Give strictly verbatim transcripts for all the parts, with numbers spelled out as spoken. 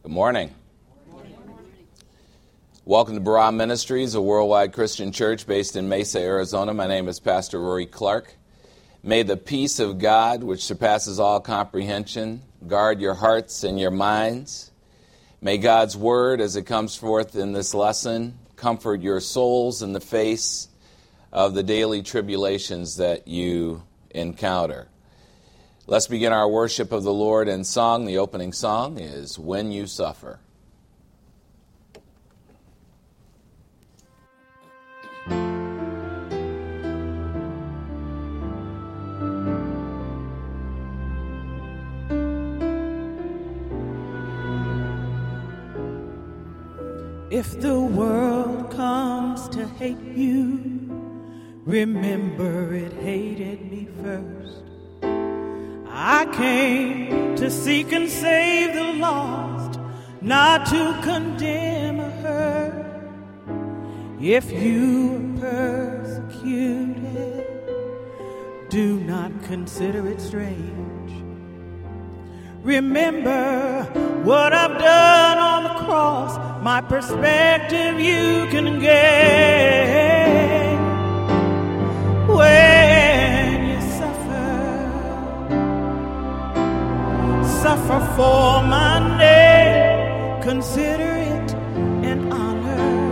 Good morning. Welcome to Barah Ministries, a worldwide Christian church based in Mesa, Arizona. My name is Pastor Rory Clark. May the peace of God, which surpasses all comprehension, guard your hearts and your minds. May God's word, as it comes forth in this lesson, comfort your souls in the face of the daily tribulations that you encounter. Let's begin our worship of the Lord in song. The opening song is When You Suffer. If the world comes to hate you, remember it hated me first. I came to seek and save the lost, not to condemn or hurt. If you are persecuted, do not consider it strange. Remember what I've done on the cross, my perspective you can gain. When you suffer, suffer for my name, consider it an honor.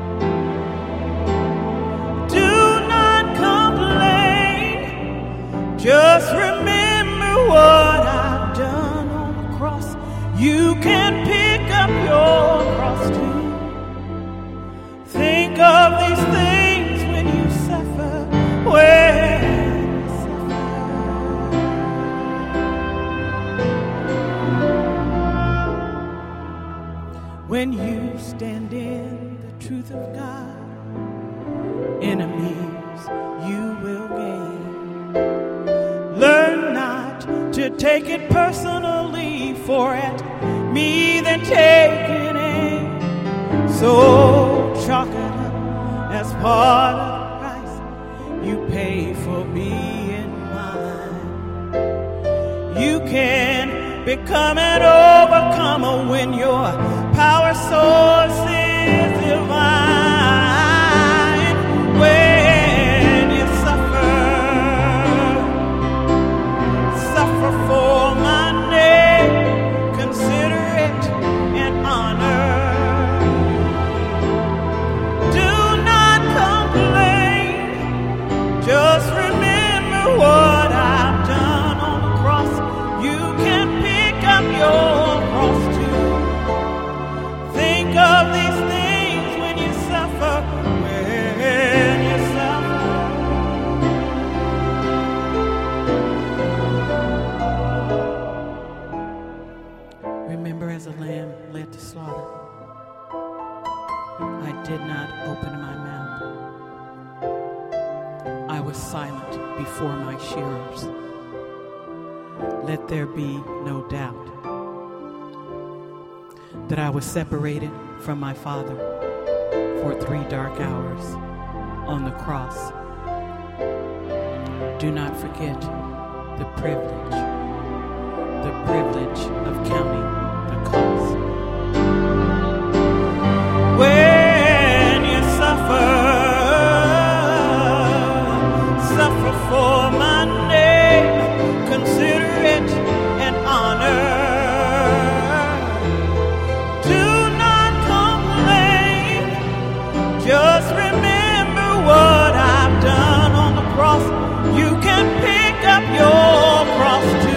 Do not complain, just remember what I've done on the cross. You can pick up your cross too. Think of these things when you suffer, when you suffer. When you stand in the truth of God, enemies you will gain. Learn not to take it personally, for at me then taking aim. So chalk it up as part of the price you pay for being mine. You can become an overcomer when your power source is divine. When you suffer, suffer for my name, consider it an honor. Do not complain, just remember what I've done on the cross. You can pick up your cross too. Think of these things when you suffer, when you suffer. Remember, as a lamb led to slaughter, I did not open my mouth. I was silent before my shearers. Let there be no doubt that I was separated from my Father for three dark hours on the cross. Do not forget the privilege, the privilege of counting the cost. When you suffer, suffer for my name, consider it an honor. Do not complain, just remember what I've done on the cross. You can pick up your cross too.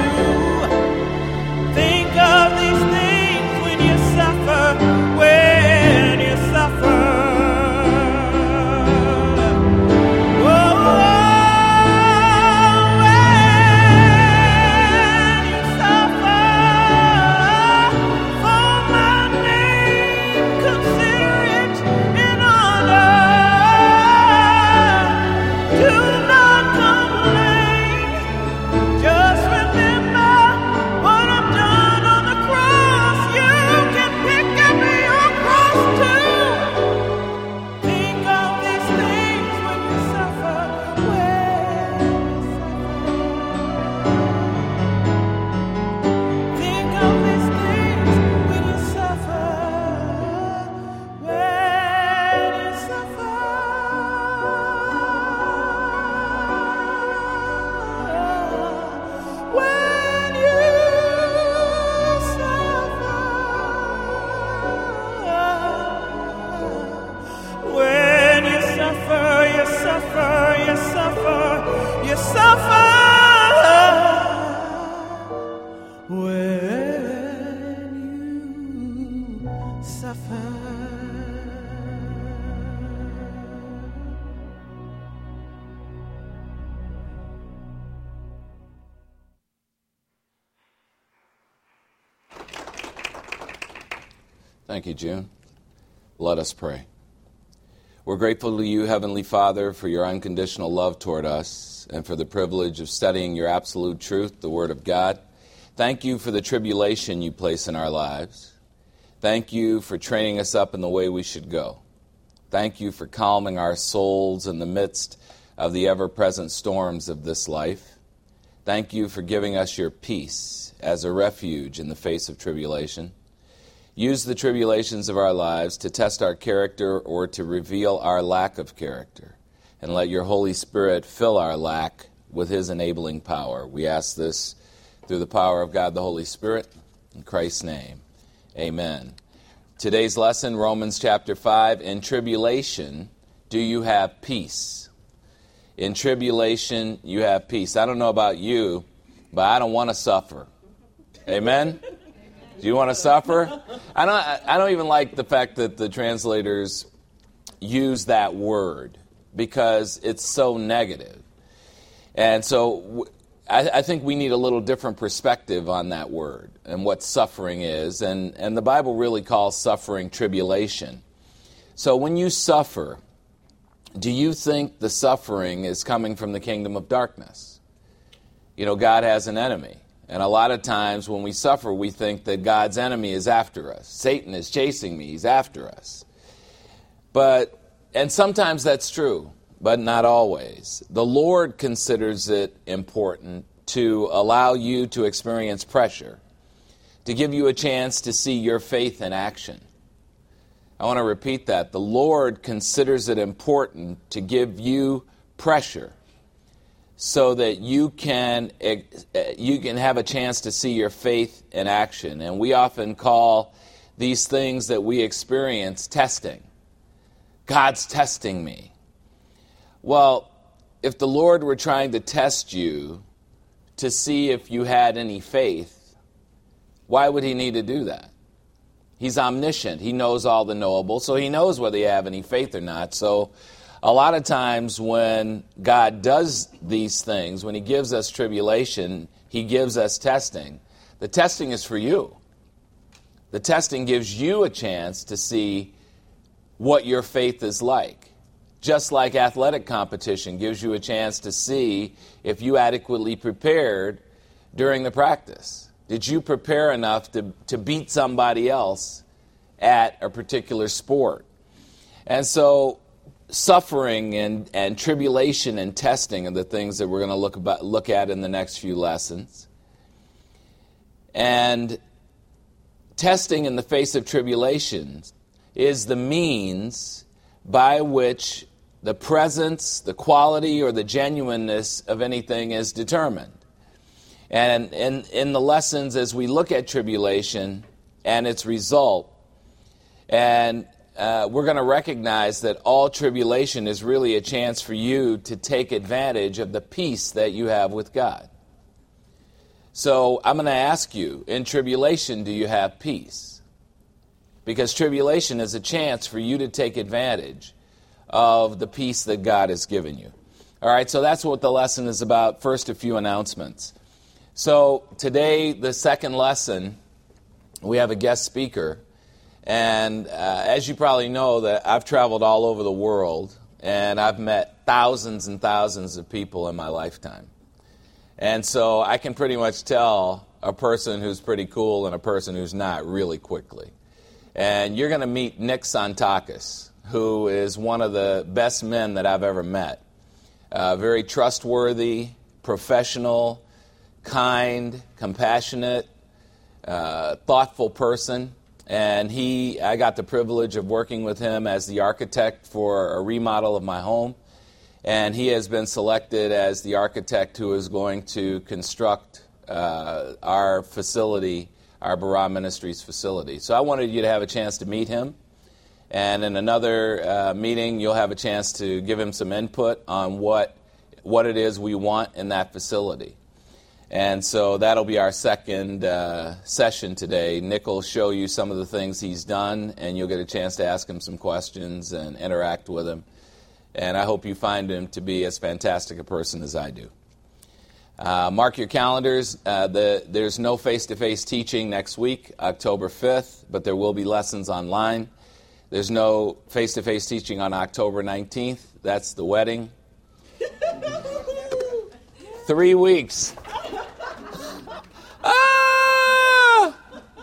Thank you, June. Let us pray. We're grateful to you, Heavenly Father, for your unconditional love toward us and for the privilege of studying your absolute truth, the Word of God. Thank you for the tribulation you place in our lives. Thank you for training us up in the way we should go. Thank you for calming our souls in the midst of the ever-present storms of this life. Thank you for giving us your peace as a refuge in the face of tribulation. Use the tribulations of our lives to test our character or to reveal our lack of character. And let your Holy Spirit fill our lack with his enabling power. We ask this through the power of God the Holy Spirit. In Christ's name, amen. Today's lesson, Romans chapter five. In tribulation, do you have peace? In tribulation, you have peace. I don't know about you, but I don't want to suffer. Amen? Do you want to suffer? I don't, I don't even like the fact that the translators use that word because it's so negative. And so I, I think we need a little different perspective on that word and what suffering is. And, and the Bible really calls suffering tribulation. So when you suffer, do you think the suffering is coming from the kingdom of darkness? You know, God has an enemy. And a lot of times when we suffer, we think that God's enemy is after us. Satan is chasing me. He's after us. But, and sometimes that's true, but not always. The Lord considers it important to allow you to experience pressure, to give you a chance to see your faith in action. I want to repeat that. The Lord considers it important to give you pressure so that you can you can have a chance to see your faith in action. And we often call these things that we experience testing. God's testing me. Well, if the Lord were trying to test you to see if you had any faith, why would he need to do that? He's omniscient. He knows all the knowable, so he knows whether you have any faith or not. So a lot of times when God does these things, when he gives us tribulation, he gives us testing. The testing is for you. The testing gives you a chance to see what your faith is like. Just like athletic competition gives you a chance to see if you adequately prepared during the practice. Did you prepare enough to, to beat somebody else at a particular sport? And so suffering and, and tribulation and testing are the things that we're going to look about look at in the next few lessons. And testing in the face of tribulation is the means by which the presence, the quality, or the genuineness of anything is determined. And in, in the lessons as we look at tribulation and its result, and Uh, we're going to recognize that all tribulation is really a chance for you to take advantage of the peace that you have with God. So I'm going to ask you, in tribulation, do you have peace? Because tribulation is a chance for you to take advantage of the peace that God has given you. All right, so that's what the lesson is about. First, a few announcements. So today, the second lesson, we have a guest speaker. And uh, as you probably know, that I've traveled all over the world, and I've met thousands and thousands of people in my lifetime. And so I can pretty much tell a person who's pretty cool and a person who's not really quickly. And you're going to meet Nick Santakis, who is one of the best men that I've ever met. Uh, very trustworthy, professional, kind, compassionate, uh, thoughtful person. And he, I got the privilege of working with him as the architect for a remodel of my home. And he has been selected as the architect who is going to construct uh, our facility, our Barah Ministries facility. So I wanted you to have a chance to meet him. And in another uh, meeting, you'll have a chance to give him some input on what, what it is we want in that facility. And so that'll be our second uh, session today. Nick will show you some of the things he's done, and you'll get a chance to ask him some questions and interact with him. And I hope you find him to be as fantastic a person as I do. Uh, mark your calendars. Uh, the, there's no face-to-face teaching next week, October fifth, but there will be lessons online. There's no face-to-face teaching on October nineteenth. That's the wedding. Three weeks. Ah!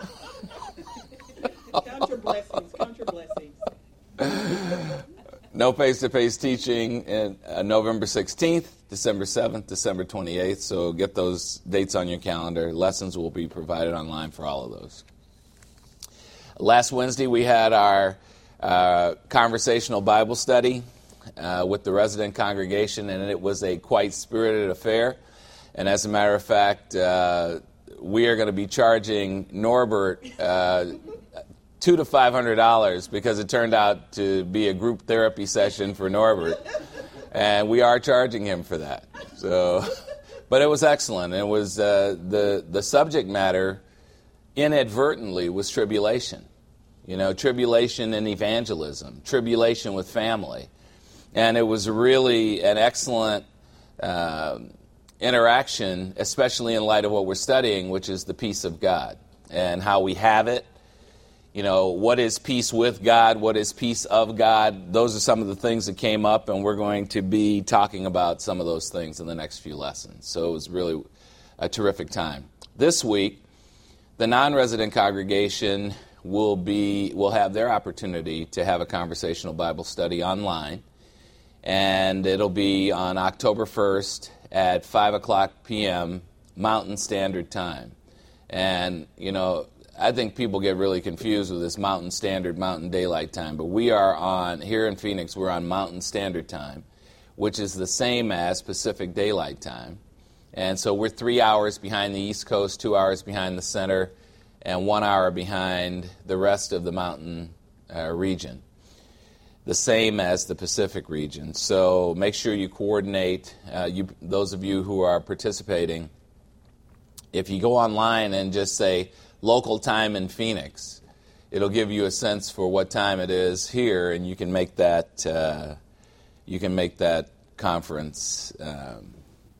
Count your blessings. Count your blessings. No face-to-face teaching in uh, November sixteenth, December seventh, December twenty-eighth. So get those dates on your calendar. Lessons will be provided online for all of those. Last Wednesday, we had our uh, conversational Bible study uh, with the resident congregation, and it was a quite spirited affair. And as a matter of fact, uh, we are going to be charging Norbert uh, two to five hundred dollars because it turned out to be a group therapy session for Norbert, and we are charging him for that. So, but it was excellent. It was uh, the the subject matter inadvertently was tribulation. You know, tribulation and evangelism, tribulation with family, and it was really an excellent uh, interaction, especially in light of what we're studying, which is the peace of God and how we have it. You know, what is peace with God? What is peace of God? Those are some of the things that came up, and we're going to be talking about some of those things in the next few lessons. So it was really a terrific time. This week, the non-resident congregation will be will have their opportunity to have a conversational Bible study online, and it'll be on October first at five o'clock p.m. Mountain Standard Time. And, you know, I think people get really confused with this Mountain Standard, Mountain Daylight Time, but we are on, here in Phoenix, we're on Mountain Standard Time, which is the same as Pacific Daylight Time. And so we're three hours behind the East Coast, two hours behind the center, and one hour behind the rest of the mountain uh, region, the same as the Pacific region. So make sure you coordinate, uh, you, those of you who are participating. If you go online and just say local time in Phoenix, it'll give you a sense for what time it is here, and you can make that uh, you can make that conference um,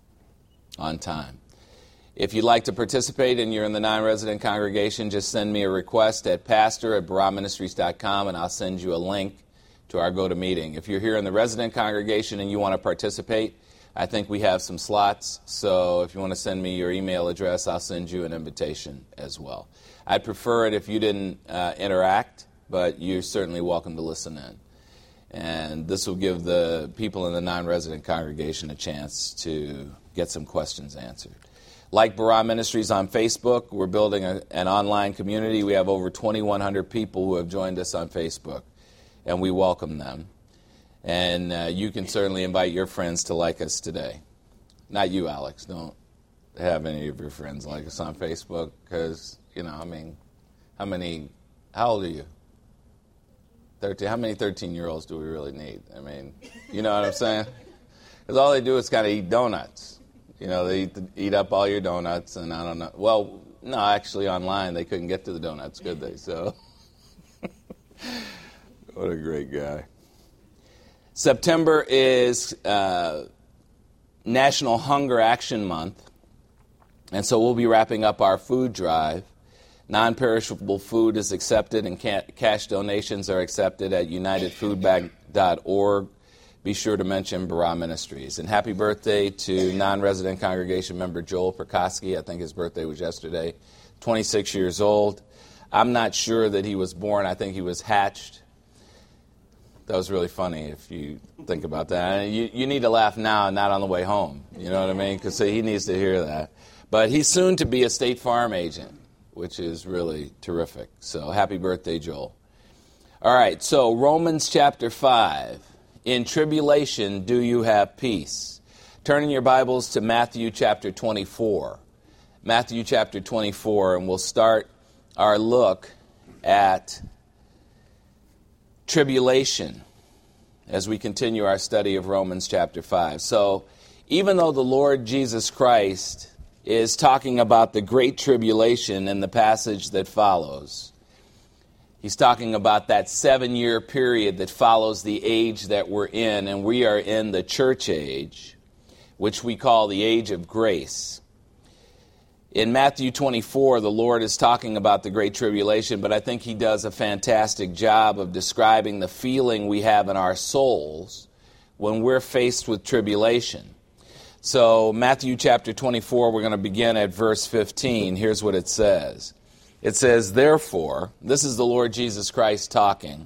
on time. If you'd like to participate and you're in the non-resident congregation, just send me a request at pastor at barah ministries dot com, and I'll send you a link to our go-to-meeting. If you're here in the resident congregation and you want to participate, I think we have some slots, so if you want to send me your email address, I'll send you an invitation as well. I'd prefer it if you didn't uh, interact, but you're certainly welcome to listen in. And this will give the people in the non-resident congregation a chance to get some questions answered. Like Barah Ministries on Facebook, we're building a, an online community. We have over twenty-one hundred people who have joined us on Facebook, and we welcome them. And uh, you can certainly invite your friends to like us today. Not you, Alex. Don't have any of your friends like us on Facebook because, you know, I mean, how many, how old are you? thirteen. How many thirteen-year-olds do we really need? I mean, you know what I'm saying? Because all they do is kind of eat donuts. You know, they eat, eat up all your donuts, and I don't know. Well, no, actually, online, they couldn't get to the donuts, could they? So, what a great guy. September is uh, National Hunger Action Month, and so we'll be wrapping up our food drive. Non-perishable food is accepted, and ca- cash donations are accepted at united food bank dot org. Be sure to mention Barah Ministries. And happy birthday to non-resident congregation member Joel Prokosky. I think his birthday was yesterday, twenty-six years old. I'm not sure that he was born. I think he was hatched. That was really funny if you think about that. And you, you need to laugh now and not on the way home. You know what I mean? Because he needs to hear that. But he's soon to be a State Farm agent, which is really terrific. So happy birthday, Joel. All right, so Romans chapter five. In tribulation, do you have peace? Turn in your Bibles to Matthew chapter twenty-four. Matthew chapter twenty-four, and we'll start our look at tribulation as we continue our study of Romans chapter five. So, even though the Lord Jesus Christ is talking about the great tribulation in the passage that follows, he's talking about that seven-year period that follows the age that we're in, and we are in the church age. which we call the age of grace. In Matthew twenty-four, the Lord is talking about the Great Tribulation, but I think he does a fantastic job of describing the feeling we have in our souls when we're faced with tribulation. So Matthew chapter twenty-four, we're going to begin at verse fifteen. Here's what it says. It says, therefore, this is the Lord Jesus Christ talking.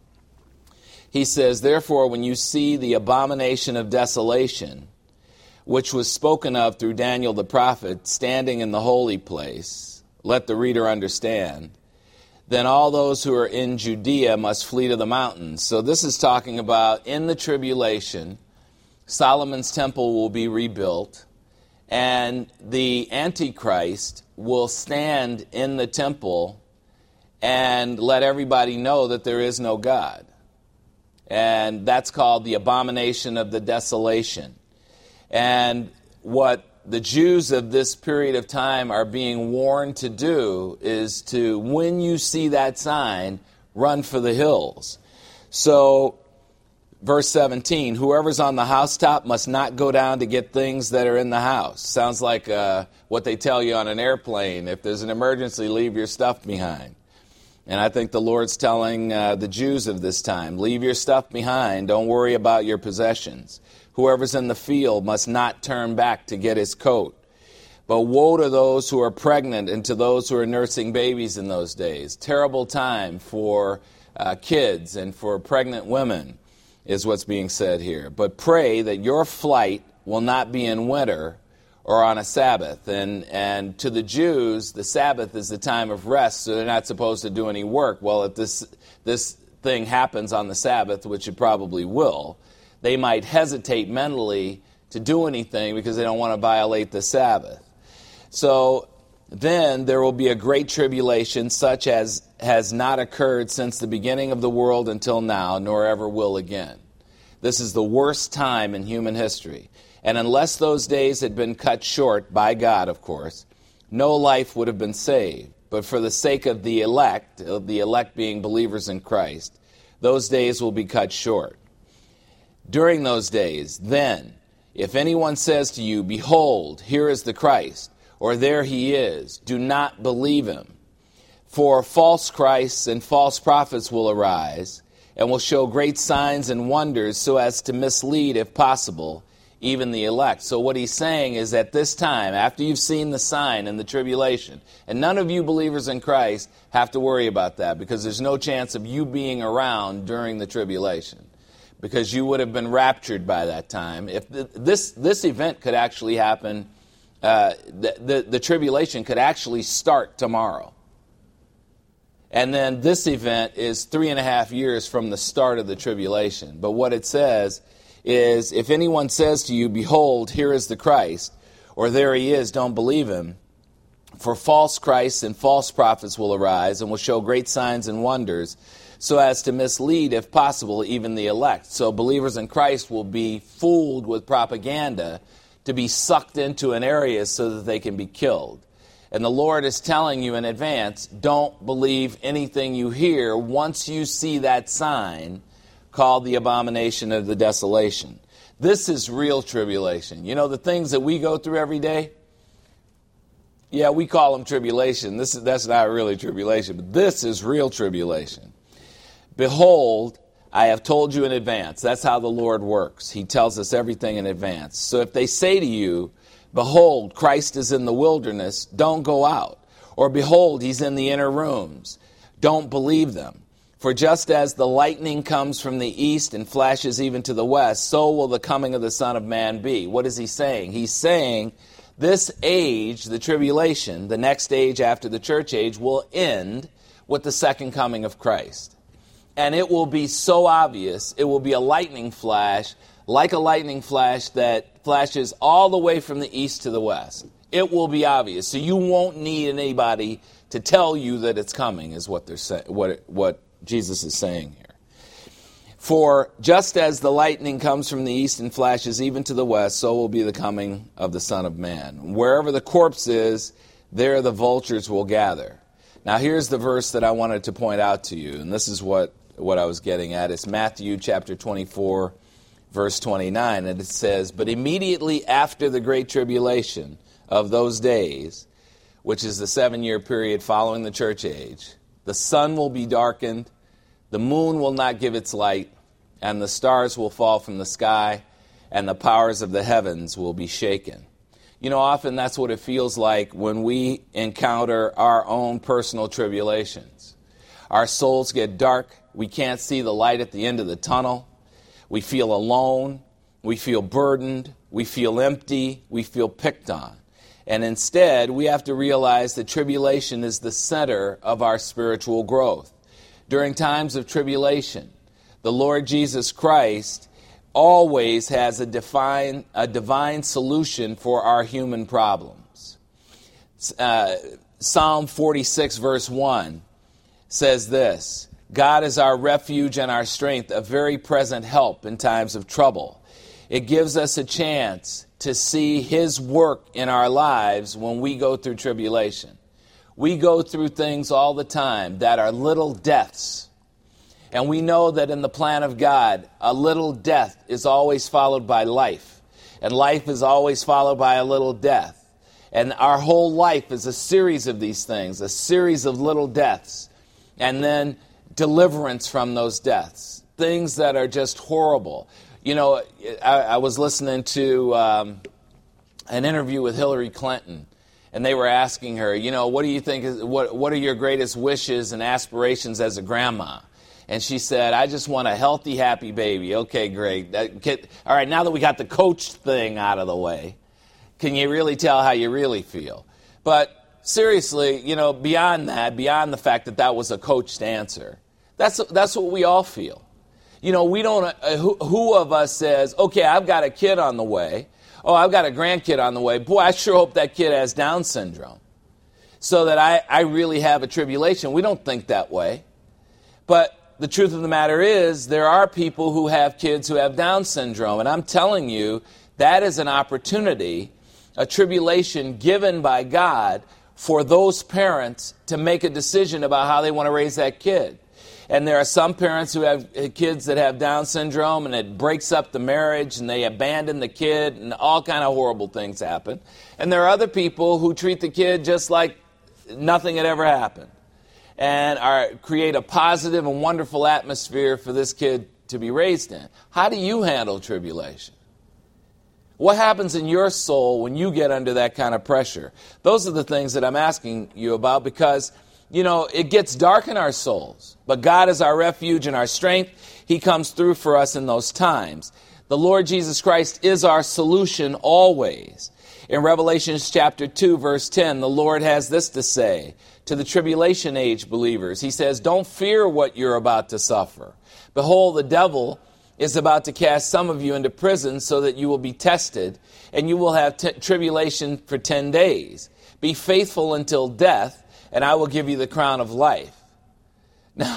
He says, therefore, when you see the abomination of desolation, which was spoken of through Daniel the prophet, standing in the holy place, let the reader understand, then all those who are in Judea must flee to the mountains. So this is talking about in the tribulation, Solomon's temple will be rebuilt, and the Antichrist will stand in the temple and let everybody know that there is no God. And that's called the abomination of the desolation. And what the Jews of this period of time are being warned to do is to, when you see that sign, run for the hills. So, verse seventeen, whoever's on the housetop must not go down to get things that are in the house. Sounds like uh, what they tell you on an airplane. If there's an emergency, leave your stuff behind. And I think the Lord's telling uh, the Jews of this time, leave your stuff behind. Don't worry about your possessions. Whoever's in the field must not turn back to get his coat. But woe to those who are pregnant and to those who are nursing babies in those days. Terrible time for uh, kids and for pregnant women is what's being said here. But pray that your flight will not be in winter or on a Sabbath. And, and to the Jews, the Sabbath is the time of rest, so they're not supposed to do any work. Well, if this, this thing happens on the Sabbath, which it probably will, they might hesitate mentally to do anything because they don't want to violate the Sabbath. So then there will be a great tribulation such as has not occurred since the beginning of the world until now, nor ever will again. This is the worst time in human history. And unless those days had been cut short, by God, of course, no life would have been saved. But for the sake of the elect, of the elect being believers in Christ, those days will be cut short. During those days, then, if anyone says to you, behold, here is the Christ, or there he is, do not believe him. For false Christs and false prophets will arise, and will show great signs and wonders so as to mislead, if possible, even the elect. So what he's saying is at this time, after you've seen the sign and the tribulation, and none of you believers in Christ have to worry about that because there's no chance of you being around during the tribulation because you would have been raptured by that time. If the, this this event could actually happen, uh, the, the, the tribulation could actually start tomorrow. And then this event is three and a half years from the start of the tribulation. But what it says is, if anyone says to you, behold, here is the Christ, or there he is, don't believe him. For false Christs and false prophets will arise and will show great signs and wonders, so as to mislead, if possible, even the elect. So believers in Christ will be fooled with propaganda to be sucked into an area so that they can be killed. And the Lord is telling you in advance, don't believe anything you hear once you see that sign called the abomination of the desolation. This is real tribulation. You know, the things that we go through every day, yeah, we call them tribulation. This is, that's not really tribulation, but this is real tribulation. Behold, I have told you in advance. That's how the Lord works. He tells us everything in advance. So if they say to you, behold, Christ is in the wilderness, don't go out. Or behold, he's in the inner rooms, don't believe them. For just as the lightning comes from the east and flashes even to the west, so will the coming of the Son of Man be. What is he saying? He's saying this age, the tribulation, the next age after the church age, will end with the second coming of Christ. And it will be so obvious, it will be a lightning flash, like a lightning flash that flashes all the way from the east to the west. It will be obvious. So you won't need anybody to tell you that it's coming, is what they're saying, what what Jesus is saying here. For just as the lightning comes from the east and flashes even to the west, so will be the coming of the Son of Man. Wherever the corpse is, there the vultures will gather. Now here's the verse that I wanted to point out to you, and this is what, what I was getting at. It's Matthew chapter twenty-four, verse twenty-nine, and it says, "But immediately after the great tribulation of those days," which is the seven-year period following the church age, "the sun will be darkened, the moon will not give its light, and the stars will fall from the sky, and the powers of the heavens will be shaken." You know, often that's what it feels like when we encounter our own personal tribulations. Our souls get dark. We can't see the light at the end of the tunnel. We feel alone. We feel burdened. We feel empty. We feel picked on. And instead, we have to realize that tribulation is the center of our spiritual growth. During times of tribulation, the Lord Jesus Christ always has a divine, a divine solution for our human problems. Uh, Psalm forty-six, verse one says this, "God is our refuge and our strength, a very present help in times of trouble." It gives us a chance to see His work in our lives when we go through tribulation. We go through things all the time that are little deaths. And we know that in the plan of God, a little death is always followed by life. And life is always followed by a little death. And our whole life is a series of these things, a series of little deaths. And then deliverance from those deaths. Things that are just horrible. You know, I, I was listening to um, an interview with Hillary Clinton. And they were asking her, you know, what do you think, is, what, what are your greatest wishes and aspirations as a grandma? And she said, "I just want a healthy, happy baby." Okay, great. That kid, all right, now that we got the coach thing out of the way, can you really tell how you really feel? But seriously, you know, beyond that, beyond the fact that that was a coached answer, that's that's what we all feel. You know, we don't, uh, who, who of us says, okay, I've got a kid on the way. Oh, I've got a grandkid on the way. Boy, I sure hope that kid has Down syndrome so that I, I really have a tribulation. We don't think that way. But the truth of the matter is, there are people who have kids who have Down syndrome, and I'm telling you, that is an opportunity, a tribulation given by God for those parents to make a decision about how they want to raise that kid. And there are some parents who have kids that have Down syndrome, and it breaks up the marriage, and they abandon the kid, and all kind of horrible things happen. And there are other people who treat the kid just like nothing had ever happened, and are, create a positive and wonderful atmosphere for this kid to be raised in. How do you handle tribulation? What happens in your soul when you get under that kind of pressure? Those are the things that I'm asking you about because, you know, it gets dark in our souls. But God is our refuge and our strength. He comes through for us in those times. The Lord Jesus Christ is our solution always. In Revelation chapter two, verse ten, the Lord has this to say to the tribulation age believers. He says, "Don't fear what you're about to suffer. Behold, the devil is about to cast some of you into prison so that you will be tested, and you will have t- tribulation for ten days. Be faithful until death, and I will give you the crown of life." Now,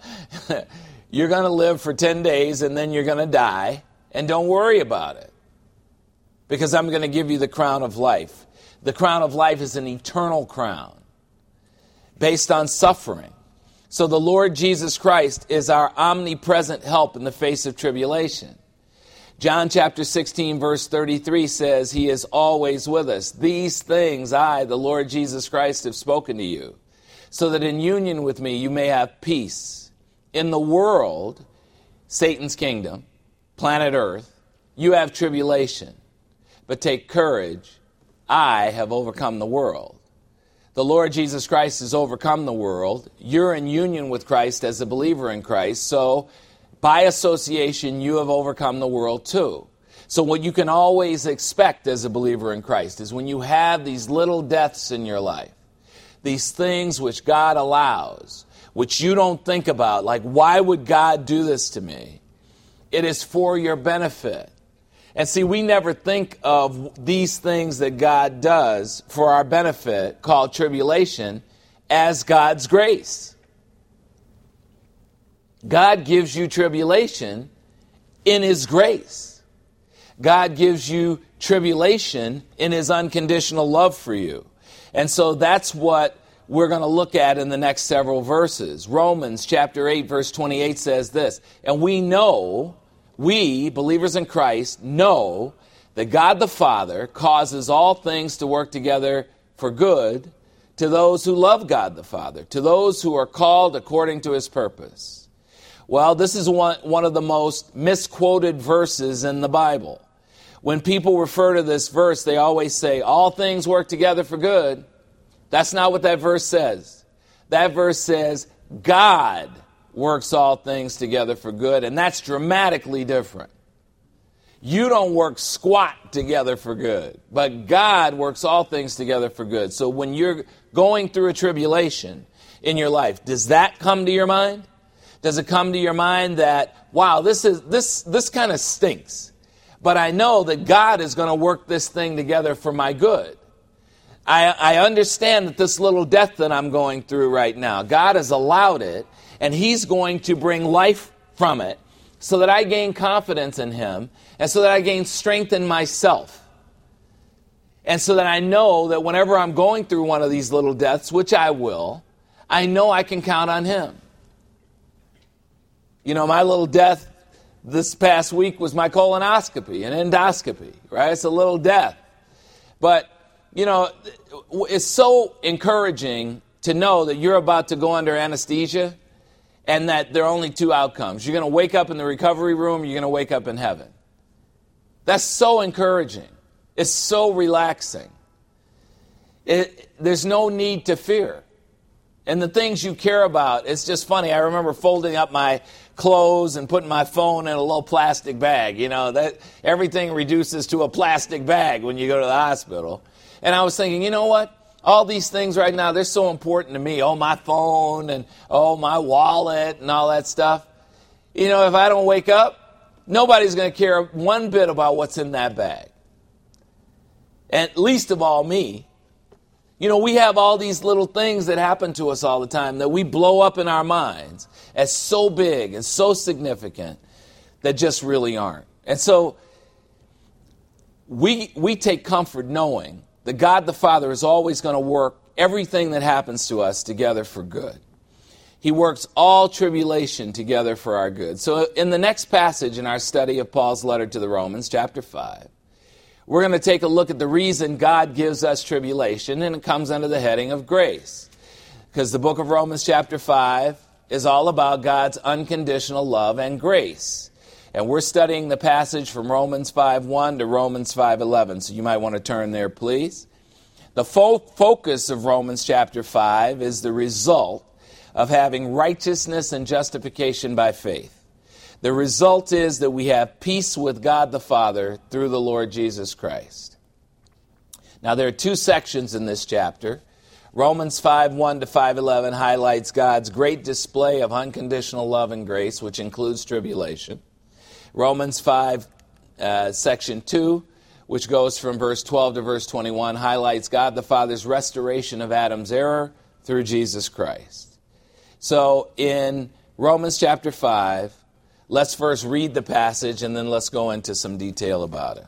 you're going to live for ten days, and then you're going to die, and don't worry about it, because I'm going to give you the crown of life. The crown of life is an eternal crown based on suffering. So the Lord Jesus Christ is our omnipresent help in the face of tribulation. John chapter sixteen, verse thirty-three says, "He is always with us. These things I, the Lord Jesus Christ, have spoken to you, so that in union with me you may have peace. In the world, Satan's kingdom, planet Earth, you have tribulation. But take courage, I have overcome the world." The Lord Jesus Christ has overcome the world. You're in union with Christ as a believer in Christ. So, by association, you have overcome the world too. So what you can always expect as a believer in Christ is when you have these little deaths in your life, these things which God allows, which you don't think about, like, why would God do this to me? It is for your benefit. And see, we never think of these things that God does for our benefit, called tribulation, as God's grace. God gives you tribulation in His grace. God gives you tribulation in His unconditional love for you. And so that's what we're going to look at in the next several verses. Romans chapter eight, verse twenty-eight says this, "And we know we, believers in Christ, know that God the Father causes all things to work together for good to those who love God the Father, to those who are called according to his purpose. Well, this is one, one of the most misquoted verses in the Bible. When people refer to this verse, they always say, all things work together for good. That's not what that verse says. That verse says, God works all things together for good, and that's dramatically different. You don't work squat together for good, but God works all things together for good. So when you're going through a tribulation in your life, does that come to your mind? Does it come to your mind that, wow, this is this this kind of stinks, but I know that God is going to work this thing together for my good. I, I understand that this little death that I'm going through right now, God has allowed it, and he's going to bring life from it so that I gain confidence in him and so that I gain strength in myself. And so that I know that whenever I'm going through one of these little deaths, which I will, I know I can count on him. You know, my little death this past week was my colonoscopy, an endoscopy, right? It's a little death. But, you know, it's so encouraging to know that you're about to go under anesthesia and that there are only two outcomes. You're going to wake up in the recovery room, or you're going to wake up in heaven. That's so encouraging. It's so relaxing. It, there's no need to fear. And the things you care about, it's just funny. I remember folding up my clothes and putting my phone in a little plastic bag. You know, that everything reduces to a plastic bag when you go to the hospital. And I was thinking, you know what? All these things right now, they're so important to me. Oh, my phone and, oh, my wallet and all that stuff. You know, if I don't wake up, nobody's going to care one bit about what's in that bag. And least of all me. You know, we have all these little things that happen to us all the time that we blow up in our minds as so big and so significant that just really aren't. And so we we take comfort knowing that God the Father is always going to work everything that happens to us together for good. He works all tribulation together for our good. So in the next passage in our study of Paul's letter to the Romans, chapter five, we're going to take a look at the reason God gives us tribulation, and it comes under the heading of grace. Because the book of Romans chapter five is all about God's unconditional love and grace. And we're studying the passage from Romans five one to Romans five eleven, so you might want to turn there, please. The fo- focus of Romans chapter five is the result of having righteousness and justification by faith. The result is that we have peace with God the Father through the Lord Jesus Christ. Now, there are two sections in this chapter. Romans five one to five eleven highlights God's great display of unconditional love and grace, which includes tribulation. Romans five, uh, section two, which goes from verse twelve to verse twenty-one, highlights God the Father's restoration of Adam's error through Jesus Christ. So, in Romans chapter five, let's first read the passage, and then let's go into some detail about it.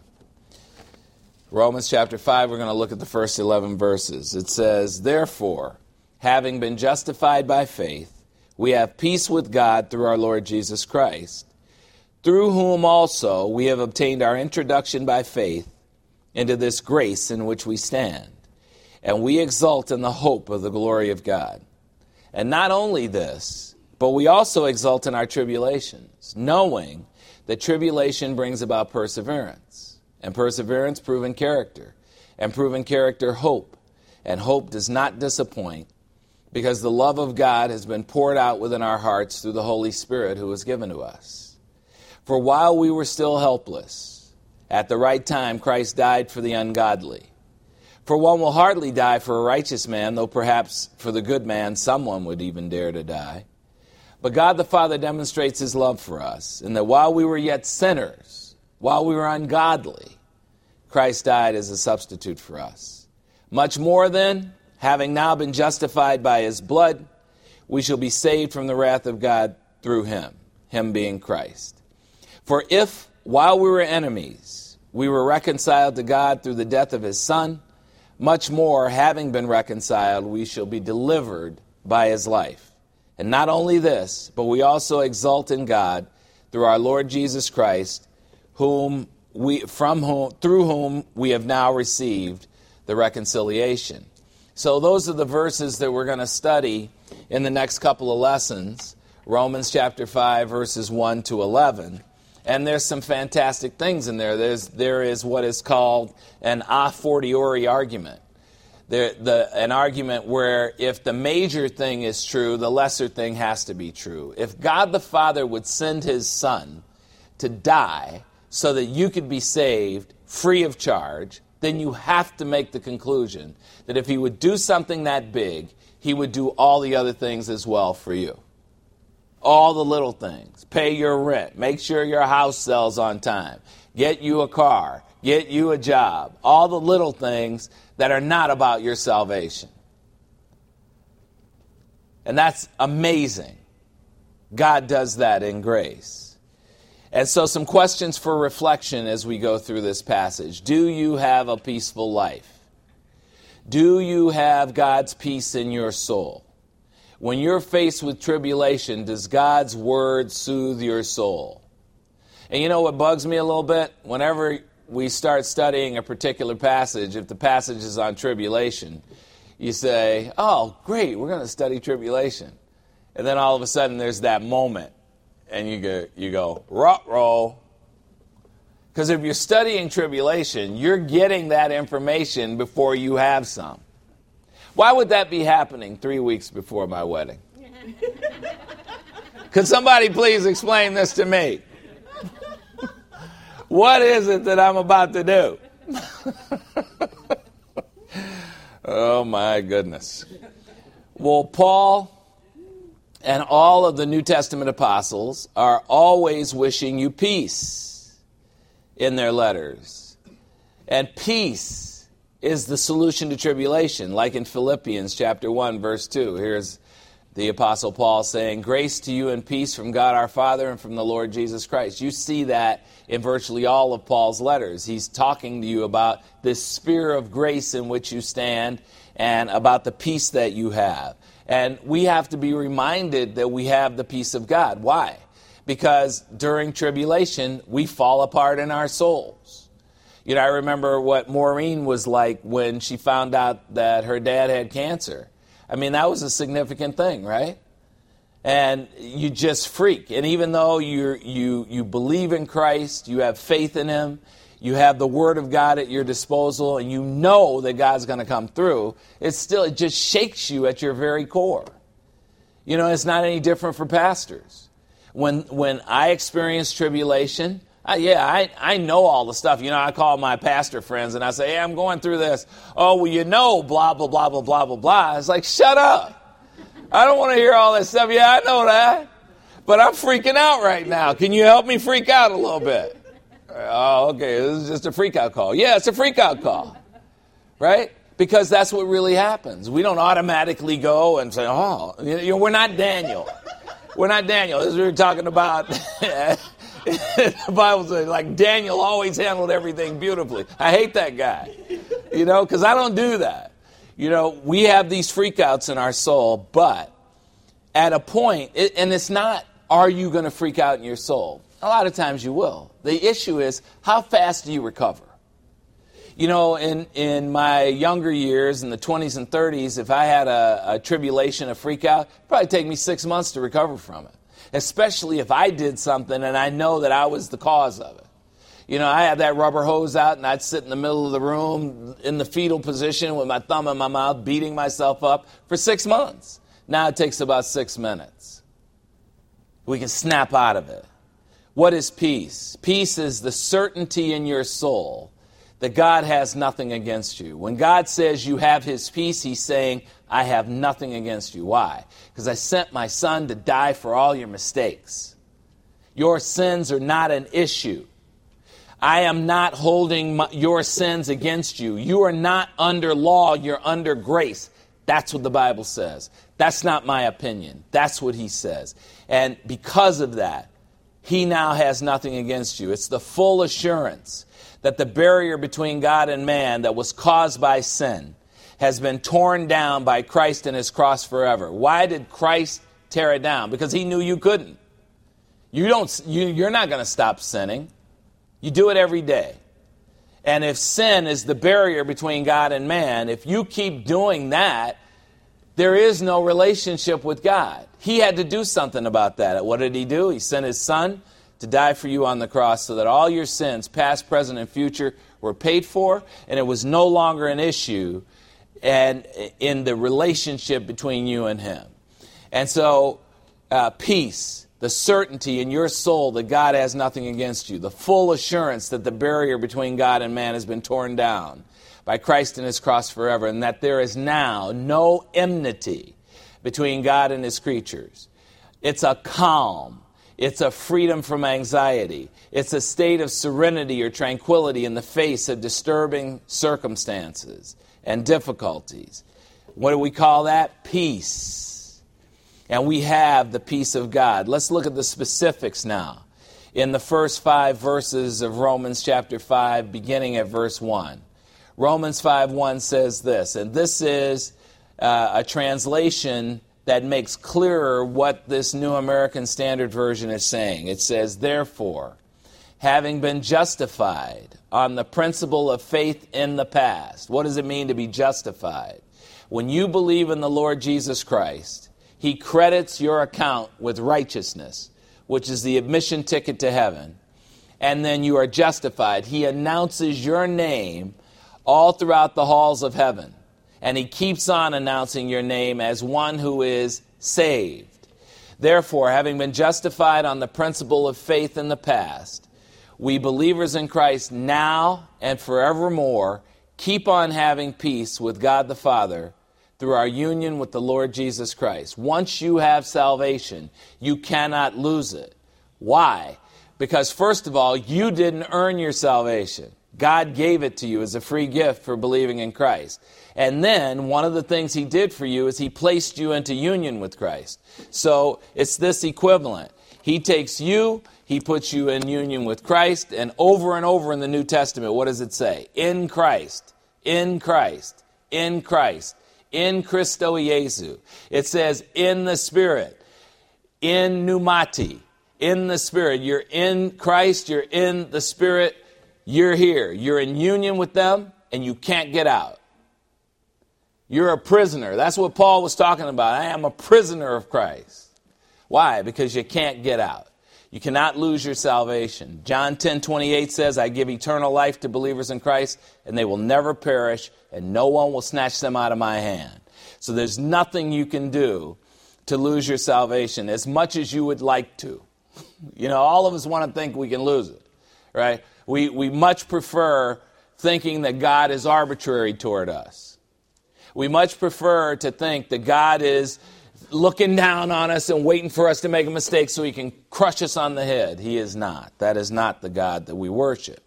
Romans chapter five, we're going to look at the first eleven verses. It says, "Therefore, having been justified by faith, we have peace with God through our Lord Jesus Christ, through whom also we have obtained our introduction by faith into this grace in which we stand, and we exult in the hope of the glory of God. And not only this, but we also exult in our tribulations, knowing that tribulation brings about perseverance, and perseverance proven character, and proven character hope. And hope does not disappoint, because the love of God has been poured out within our hearts through the Holy Spirit who was given to us. For while we were still helpless, at the right time Christ died for the ungodly. For one will hardly die for a righteous man, though perhaps for the good man someone would even dare to die. But God the Father demonstrates his love for us, in that while we were yet sinners, while we were ungodly, Christ died as a substitute for us. Much more then, having now been justified by his blood, we shall be saved from the wrath of God through him, him being Christ. For if, while we were enemies, we were reconciled to God through the death of his Son, much more, having been reconciled, we shall be delivered by his life. And not only this, but we also exult in God through our Lord Jesus Christ, whom we from whom through whom we have now received the reconciliation. So those are the verses that we're going to study in the next couple of lessons. Romans chapter five, verses one to eleven. And there's some fantastic things in there. There's, there is what is called an a fortiori argument. There, the, an argument where if the major thing is true, the lesser thing has to be true. If God the Father would send his Son to die so that you could be saved free of charge, then you have to make the conclusion that if he would do something that big, he would do all the other things as well for you. All the little things. Pay your rent. Make sure your house sells on time. Get you a car. Get you a job. All the little things that are not about your salvation. And that's amazing. God does that in grace. And so some questions for reflection as we go through this passage. Do you have a peaceful life? Do you have God's peace in your soul? When you're faced with tribulation, does God's word soothe your soul? And you know what bugs me a little bit? Whenever we start studying a particular passage, if the passage is on tribulation, you say, oh, great, we're going to study tribulation. And then all of a sudden there's that moment, and you go, you go, ruh-roh. Because if you're studying tribulation, you're getting that information before you have some. Why would that be happening three weeks before my wedding? Could somebody please explain this to me? What is it that I'm about to do? Oh, my goodness. Well, Paul and all of the New Testament apostles are always wishing you peace in their letters. And peace is the solution to tribulation, like in Philippians chapter one, verse two. Here's the Apostle Paul saying, grace to you and peace from God our Father and from the Lord Jesus Christ. You see that in virtually all of Paul's letters. He's talking to you about this sphere of grace in which you stand and about the peace that you have. And we have to be reminded that we have the peace of God. Why? Because during tribulation, we fall apart in our souls. You know, I remember what Maureen was like when she found out that her dad had cancer. I mean, that was a significant thing, right? And you just freak. And even though you you you believe in Christ, you have faith in him, you have the Word of God at your disposal, and you know that God's going to come through, it still, it just shakes you at your very core. You know, it's not any different for pastors. When, when I experience tribulation, Uh, yeah, I, I know all the stuff. You know, I call my pastor friends and I say, hey, I'm going through this. Oh, well, you know, blah, blah, blah, blah, blah, blah, blah. It's like, shut up. I don't want to hear all that stuff. Yeah, I know that. But I'm freaking out right now. Can you help me freak out a little bit? Oh, okay, this is just a freak out call. Yeah, it's a freak out call. Right? Because that's what really happens. We don't automatically go and say, oh, you know, we're not Daniel. We're not Daniel. As we were talking about... The Bible says, like, Daniel always handled everything beautifully. I hate that guy, you know, because I don't do that. You know, we have these freakouts in our soul, but at a point, it, and it's not, are you going to freak out in your soul? A lot of times you will. The issue is, how fast do you recover? You know, in, in my younger years, in the twenties and thirties, if I had a, a tribulation, a freak out, it'd probably take me six months to recover from it. Especially if I did something and I know that I was the cause of it. You know, I had that rubber hose out and I'd sit in the middle of the room in the fetal position with my thumb in my mouth, beating myself up for six months. Now it takes about six minutes. We can snap out of it. What is peace? Peace is the certainty in your soul that God has nothing against you. When God says you have his peace, he's saying, I have nothing against you. Why? Because I sent my son to die for all your mistakes. Your sins are not an issue. I am not holding my, your sins against you. You are not under law, you're under grace. That's what the Bible says. That's not my opinion. That's what he says. And because of that, he now has nothing against you. It's the full assurance that the barrier between God and man that was caused by sin has been torn down by Christ and his cross forever. Why did Christ tear it down? Because he knew you couldn't. You don't, you, you're not going to stop sinning. You do it every day. And if sin is the barrier between God and man, if you keep doing that, there is no relationship with God. He had to do something about that. What did he do? He sent his son to die for you on the cross so that all your sins, past, present, and future, were paid for, and it was no longer an issue and in the relationship between you and him. And so, uh, peace, the certainty in your soul that God has nothing against you, the full assurance that the barrier between God and man has been torn down by Christ and his cross forever, and that there is now no enmity between God and his creatures. It's a calm. It's a freedom from anxiety. It's a state of serenity or tranquility in the face of disturbing circumstances and difficulties. What do we call that? Peace. And we have the peace of God. Let's look at the specifics now. In the first five verses of Romans chapter five, beginning at verse one. Romans five one says this, and this is uh, a translation that makes clearer what this New American Standard Version is saying. It says, therefore, having been justified on the principle of faith in the past. What does it mean to be justified? When you believe in the Lord Jesus Christ, he credits your account with righteousness, which is the admission ticket to heaven, and then you are justified. He announces your name all throughout the halls of heaven. And he keeps on announcing your name as one who is saved. Therefore, having been justified on the principle of faith in the past, we believers in Christ now and forevermore keep on having peace with God the Father through our union with the Lord Jesus Christ. Once you have salvation, you cannot lose it. Why? Because first of all, you didn't earn your salvation. God gave it to you as a free gift for believing in Christ. And then one of the things he did for you is he placed you into union with Christ. So it's this equivalent. He takes you, he puts you in union with Christ, and over and over in the New Testament, what does it say? In Christ, in Christ, in Christ, in Christo Jesu. It says in the Spirit, in pneumati, in the Spirit. You're in Christ, you're in the Spirit, you're here. You're in union with them, and you can't get out. You're a prisoner. That's what Paul was talking about. I am a prisoner of Christ. Why? Because you can't get out. You cannot lose your salvation. John ten twenty-eight says, I give eternal life to believers in Christ, and they will never perish, and no one will snatch them out of my hand. So there's nothing you can do to lose your salvation, as much as you would like to. You know, all of us want to think we can lose it, right? We, we much prefer thinking that God is arbitrary toward us. We much prefer to think that God is looking down on us and waiting for us to make a mistake so he can crush us on the head. He is not. That is not the God that we worship.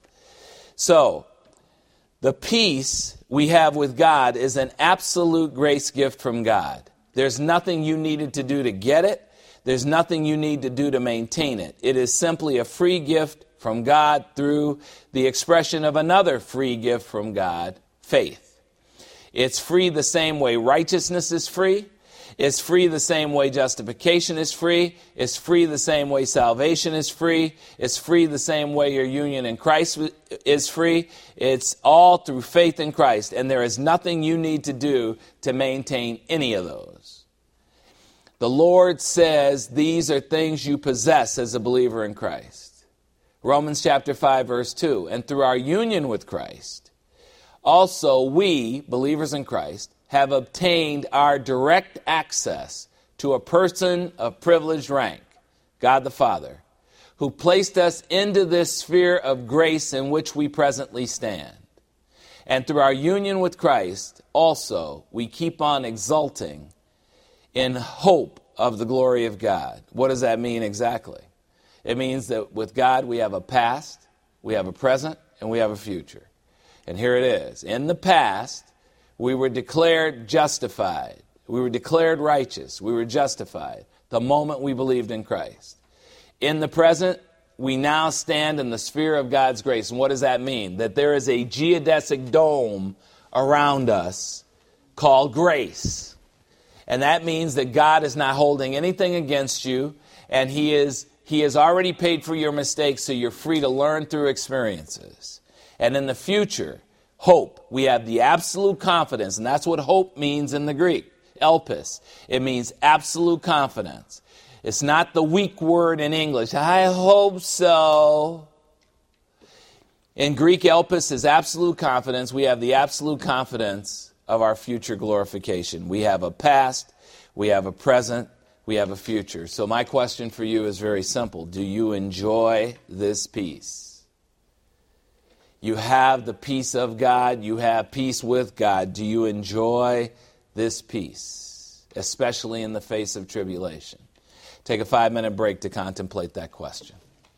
So, the peace we have with God is an absolute grace gift from God. There's nothing you needed to do to get it. There's nothing you need to do to maintain it. It is simply a free gift from God through the expression of another free gift from God, faith. It's free the same way righteousness is free. It's free the same way justification is free. It's free the same way salvation is free. It's free the same way your union in Christ is free. It's all through faith in Christ, and there is nothing you need to do to maintain any of those. The Lord says these are things you possess as a believer in Christ. Romans chapter five, verse two, and through our union with Christ, also we, believers in Christ, have obtained our direct access to a person of privileged rank, God the Father, who placed us into this sphere of grace in which we presently stand. And through our union with Christ, also, we keep on exulting in hope of the glory of God. What does that mean exactly? It means that with God we have a past, we have a present, and we have a future. And here it is. In the past, we were declared justified. We were declared righteous. We were justified the moment we believed in Christ. In the present, we now stand in the sphere of God's grace. And what does that mean? That there is a geodesic dome around us called grace. And that means that God is not holding anything against you, and he is He has already paid for your mistakes, so you're free to learn through experiences. And in the future, hope, we have the absolute confidence, and that's what hope means in the Greek, elpis. It means absolute confidence. It's not the weak word in English, I hope so. In Greek, elpis is absolute confidence. We have the absolute confidence of our future glorification. We have a past, we have a present, we have a future. So my question for you is very simple. Do you enjoy this peace? You have the peace of God. You have peace with God. Do you enjoy this peace, especially in the face of tribulation? Take a five-minute break to contemplate that question.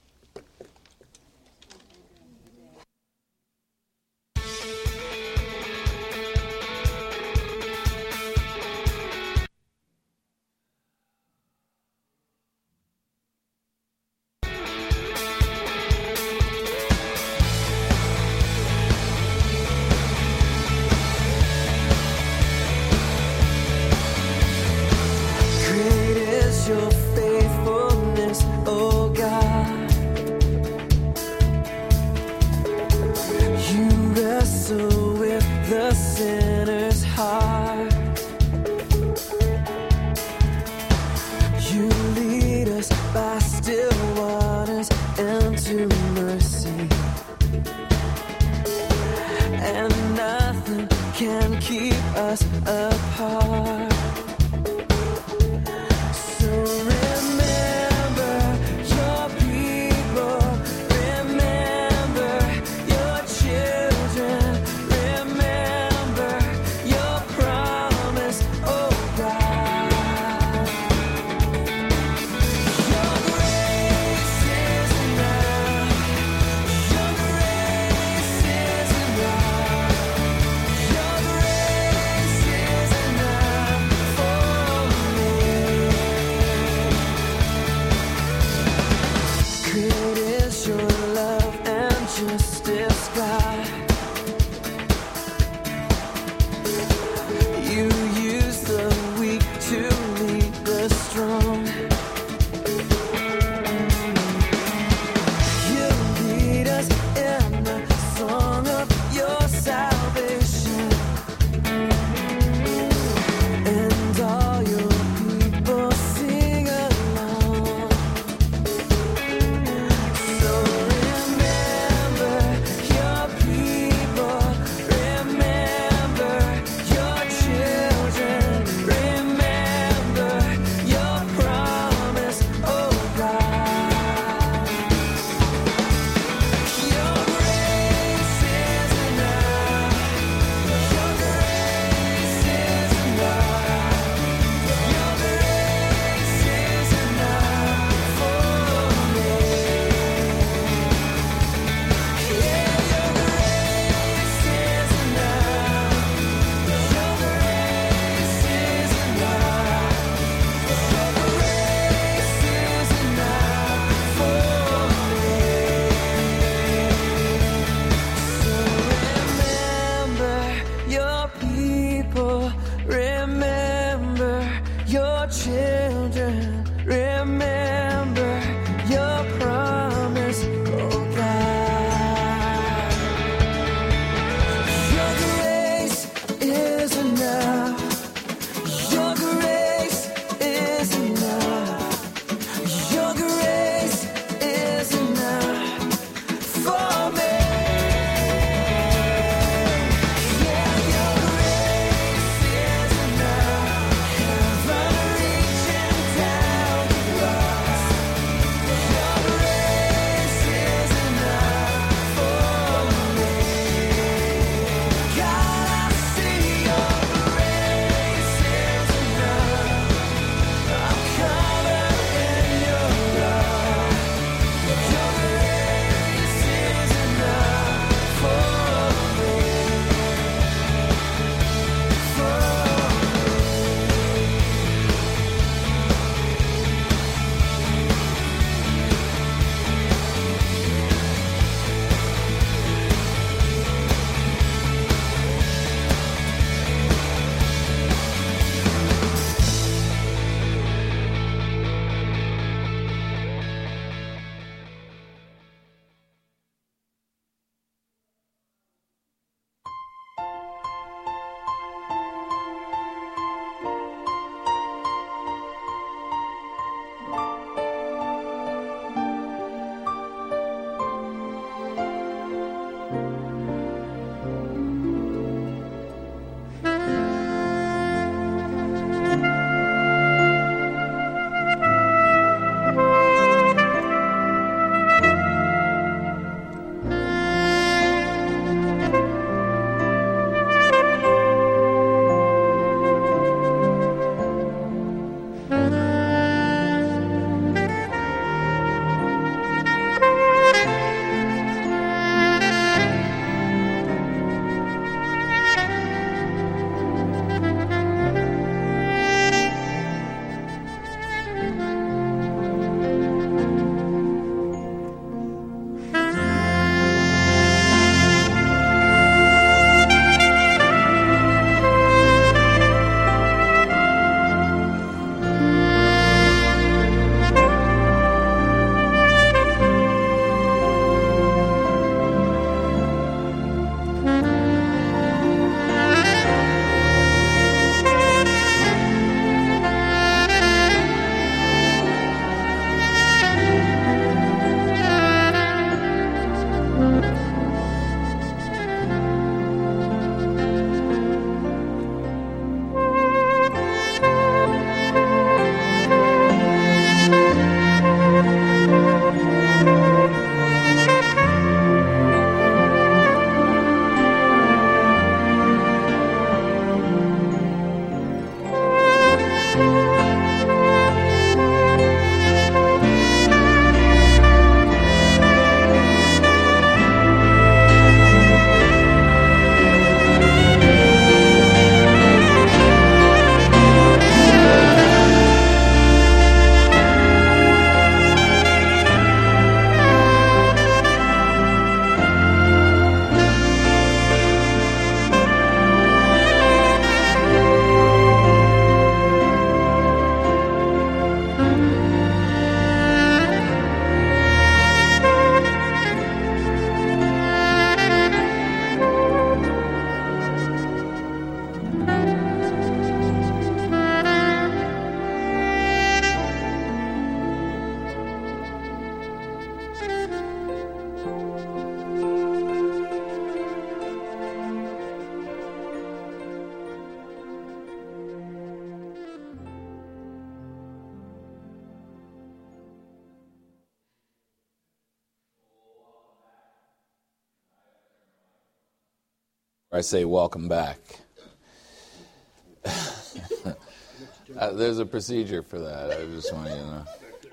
Your faithfulness, oh God. You wrestle with the sinner's heart. You lead us by still waters into mercy, and nothing can keep us apart. Reaches I say welcome back. uh, there's a procedure for that. I just want you to know.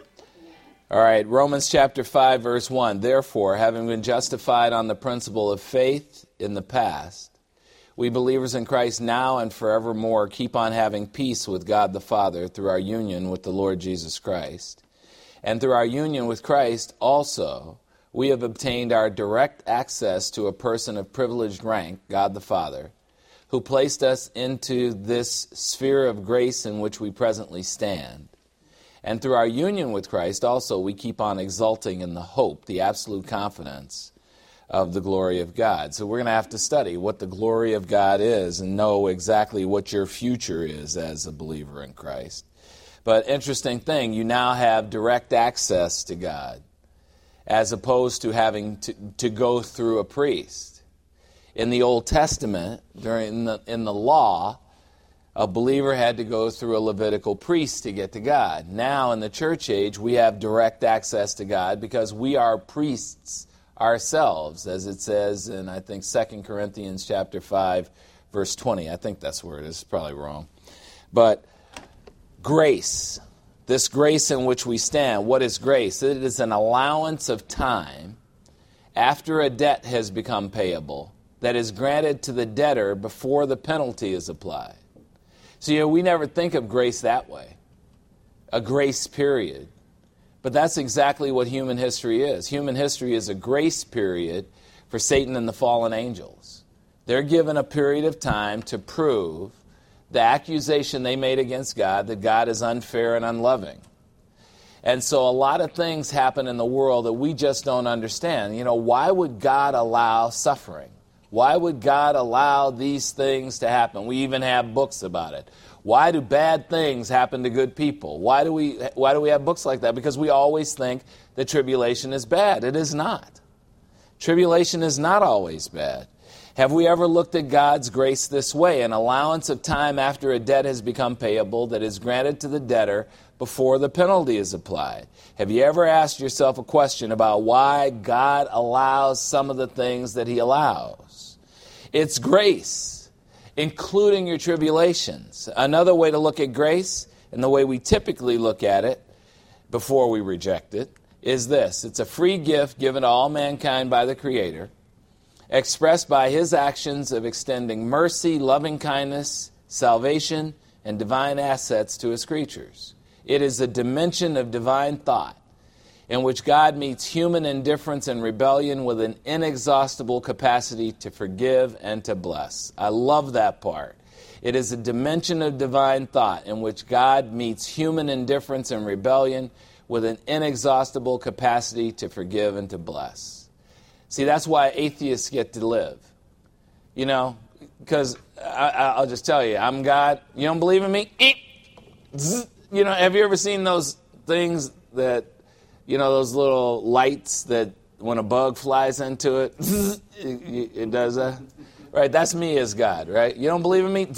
All right, Romans chapter five, verse one. Therefore, having been justified on the principle of faith in the past, we believers in Christ now and forevermore keep on having peace with God the Father through our union with the Lord Jesus Christ. And through our union with Christ also, we have obtained our direct access to a person of privileged rank, God the Father, who placed us into this sphere of grace in which we presently stand. And through our union with Christ also, we keep on exulting in the hope, the absolute confidence of the glory of God. So we're going to have to study what the glory of God is and know exactly what your future is as a believer in Christ. But interesting thing, you now have direct access to God, as opposed to having to, to go through a priest. In the Old Testament, during the, in the law, a believer had to go through a Levitical priest to get to God. Now, in the church age, we have direct access to God because we are priests ourselves, as it says in, I think, Second Corinthians chapter five, verse twenty. I think that's where it is. It's probably wrong. But grace, this grace in which we stand, what is grace? It is an allowance of time after a debt has become payable that is granted to the debtor before the penalty is applied. So, you know, we never think of grace that way, a grace period. But that's exactly what human history is. Human history is a grace period for Satan and the fallen angels. They're given a period of time to prove the accusation they made against God, that God is unfair and unloving. And so a lot of things happen in the world that we just don't understand. You know, why would God allow suffering? Why would God allow these things to happen? We even have books about it. Why do bad things happen to good people? Why do we why do we have books like that? Because we always think that tribulation is bad. It is not. Tribulation is not always bad. Have we ever looked at God's grace this way? An allowance of time after a debt has become payable that is granted to the debtor before the penalty is applied. Have you ever asked yourself a question about why God allows some of the things that he allows? It's grace, including your tribulations. Another way to look at grace, and the way we typically look at it before we reject it, is this. It's a free gift given to all mankind by the Creator, expressed by his actions of extending mercy, loving kindness, salvation, and divine assets to his creatures. It is a dimension of divine thought in which God meets human indifference and rebellion with an inexhaustible capacity to forgive and to bless. I love that part. It is a dimension of divine thought in which God meets human indifference and rebellion with an inexhaustible capacity to forgive and to bless. See, that's why atheists get to live. You know, because I'll just tell you, I'm God. You don't believe in me? You know, have you ever seen those things that, you know, those little lights that when a bug flies into it, it, it does that? Right, that's me as God, right? You don't believe in me?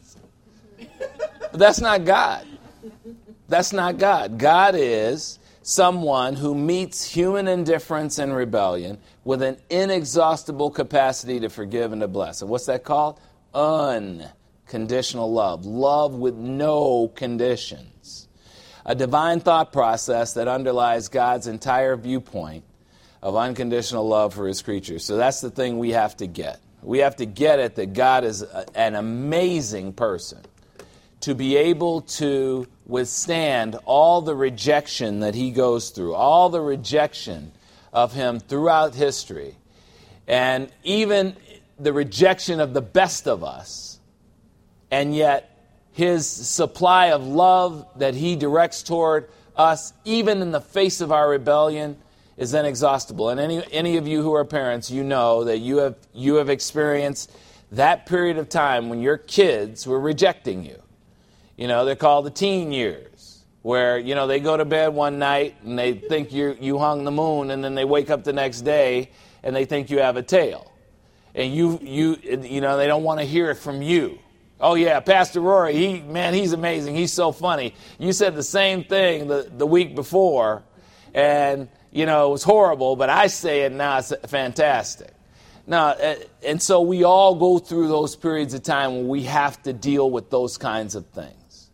But that's not God. That's not God. God is someone who meets human indifference and rebellion with an inexhaustible capacity to forgive and to bless. And what's that called? Unconditional love. Love with no conditions. A divine thought process that underlies God's entire viewpoint of unconditional love for his creatures. So that's the thing we have to get. We have to get it that God is a, an amazing person to be able to withstand all the rejection that he goes through, all the rejection of him throughout history, and even the rejection of the best of us, and yet his supply of love that he directs toward us, even in the face of our rebellion, is inexhaustible. And any any of you who are parents, you know that you have you have experienced that period of time when your kids were rejecting you. You know, they're called the teen years, where, you know, they go to bed one night and they think you you hung the moon, and then they wake up the next day and they think you have a tail. And you you you know, they don't want to hear it from you. Oh yeah, Pastor Rory, he man, he's amazing. He's so funny. You said the same thing the, the week before, and you know, it was horrible, but I say it now, it's fantastic. Now, and so we all go through those periods of time when we have to deal with those kinds of things.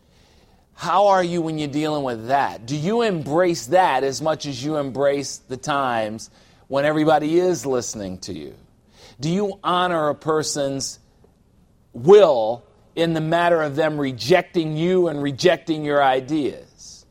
How are you when you're dealing with that? Do you embrace that as much as you embrace the times when everybody is listening to you? Do you honor a person's will in the matter of them rejecting you and rejecting your ideas?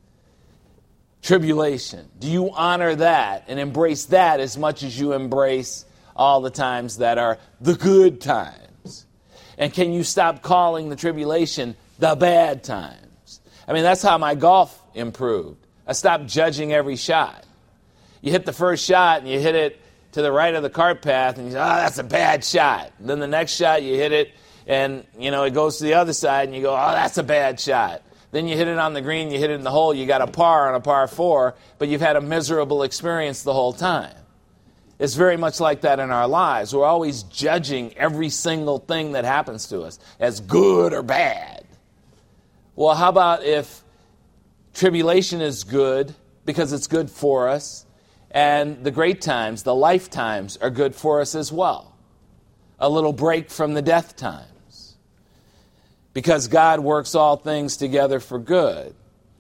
Tribulation. Do you honor that and embrace that as much as you embrace all the times that are the good times? And can you stop calling the tribulation the bad times? I mean, that's how my golf improved. I stopped judging every shot. You hit the first shot and you hit it to the right of the cart path and you say, oh, that's a bad shot. And then the next shot you hit it and, you know, it goes to the other side and you go, oh, that's a bad shot. Then you hit it on the green, you hit it in the hole, you got a par on a par four, but you've had a miserable experience the whole time. It's very much like that in our lives. We're always judging every single thing that happens to us as good or bad. Well, how about if tribulation is good because it's good for us, and the great times, the lifetimes, are good for us as well? A little break from the death times. Because God works all things together for good.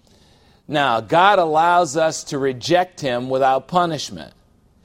Now, God allows us to reject Him without punishment.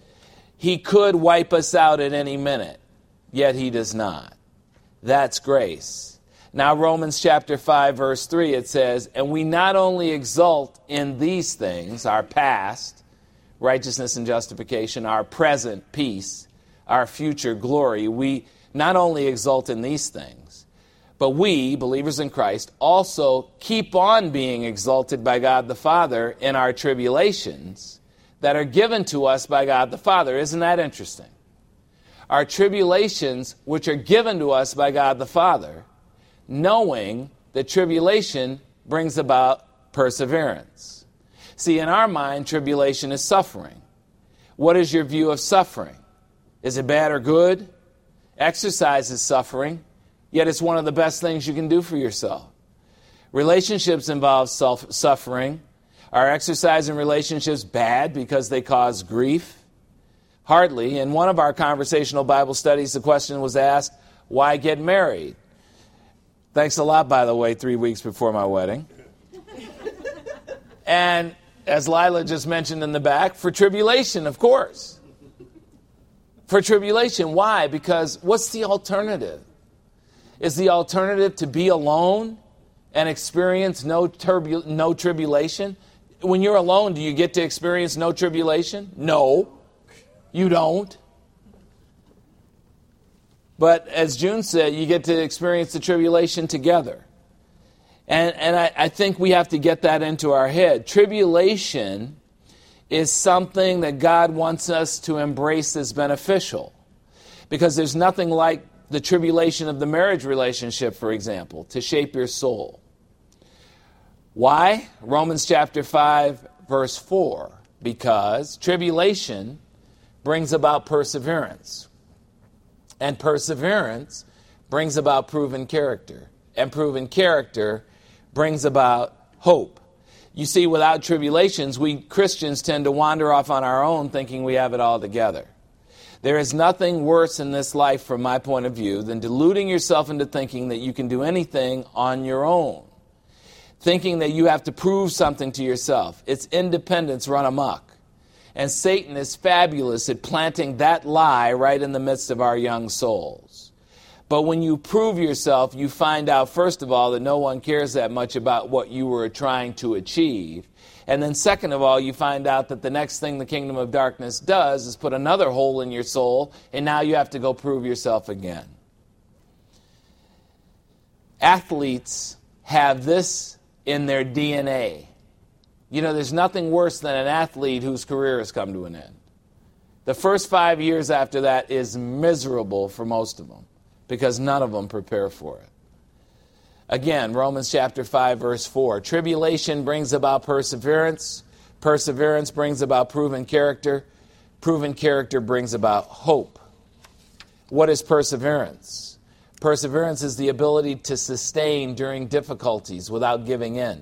He could wipe us out at any minute, yet He does not. That's grace. Now, Romans chapter five, verse three, it says, and we not only exult in these things, our past, righteousness and justification, our present peace, our future glory, we not only exult in these things, but we, believers in Christ, also keep on being exalted by God the Father in our tribulations that are given to us by God the Father. Isn't that interesting? Our tribulations, which are given to us by God the Father, knowing that tribulation brings about perseverance. See, in our mind, tribulation is suffering. What is your view of suffering? Is it bad or good? Exercise is suffering, yet it's one of the best things you can do for yourself. Relationships involve self suffering. Are exercise and relationships bad because they cause grief? Hardly. In one of our conversational Bible studies, the question was asked, why get married? Thanks a lot, by the way, three weeks before my wedding. And as Lila just mentioned in the back, for tribulation, of course. For tribulation. Why? Because what's the alternative? Is the alternative to be alone and experience no, turbu- no tribulation? When you're alone, do you get to experience no tribulation? No, you don't. But as June said, you get to experience the tribulation together. And, and I, I think we have to get that into our head. Tribulation is something that God wants us to embrace as beneficial. Because there's nothing like the tribulation of the marriage relationship, for example, to shape your soul. Why? Romans chapter five, verse four. Because tribulation brings about perseverance. And perseverance brings about proven character. And proven character brings about hope. You see, without tribulations, we Christians tend to wander off on our own thinking we have it all together. There is nothing worse in this life, from my point of view, than deluding yourself into thinking that you can do anything on your own. Thinking that you have to prove something to yourself. It's independence run amok. And Satan is fabulous at planting that lie right in the midst of our young souls. But when you prove yourself, you find out, first of all, that no one cares that much about what you were trying to achieve. And then second of all, you find out that the next thing the kingdom of darkness does is put another hole in your soul, and now you have to go prove yourself again. Athletes have this in their D N A. You know, there's nothing worse than an athlete whose career has come to an end. The first five years after that is miserable for most of them because none of them prepare for it. Again, Romans chapter five, verse four. Tribulation brings about perseverance. Perseverance brings about proven character. Proven character brings about hope. What is perseverance? Perseverance is the ability to sustain during difficulties without giving in.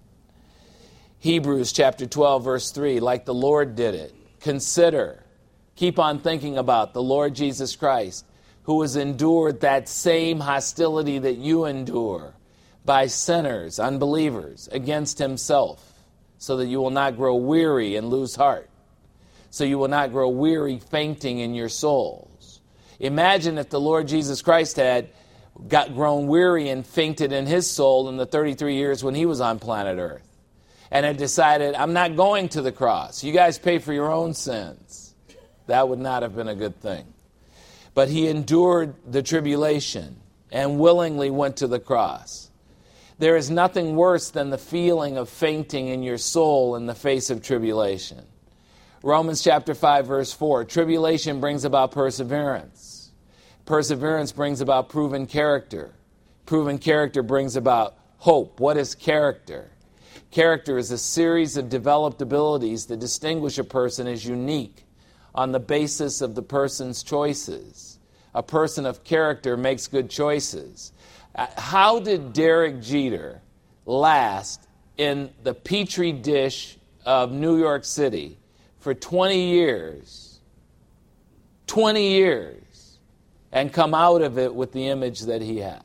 Hebrews chapter twelve, verse three, like the Lord did it. Consider Keep on thinking about the Lord Jesus Christ, who has endured that same hostility that you endure by sinners, unbelievers, against himself, so that you will not grow weary and lose heart, so you will not grow weary fainting in your souls. Imagine if the Lord Jesus Christ had got grown weary and fainted in his soul in the thirty-three years when he was on planet Earth, and had decided, I'm not going to the cross. You guys pay for your own sins. That would not have been a good thing. But he endured the tribulation and willingly went to the cross. There is nothing worse than the feeling of fainting in your soul in the face of tribulation. Romans chapter five, verse four, tribulation brings about perseverance. Perseverance brings about proven character. Proven character brings about hope. What is character? Character is a series of developed abilities that distinguish a person as unique on the basis of the person's choices. A person of character makes good choices. How did Derek Jeter last in the petri dish of New York City for twenty years, twenty years, and come out of it with the image that he has?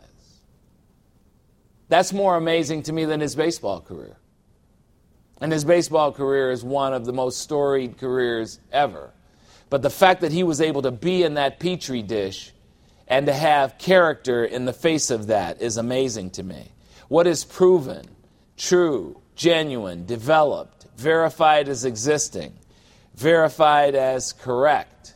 That's more amazing to me than his baseball career. And his baseball career is one of the most storied careers ever. But the fact that he was able to be in that petri dish and to have character in the face of that is amazing to me. What is proven, true, genuine, developed, verified as existing, verified as correct?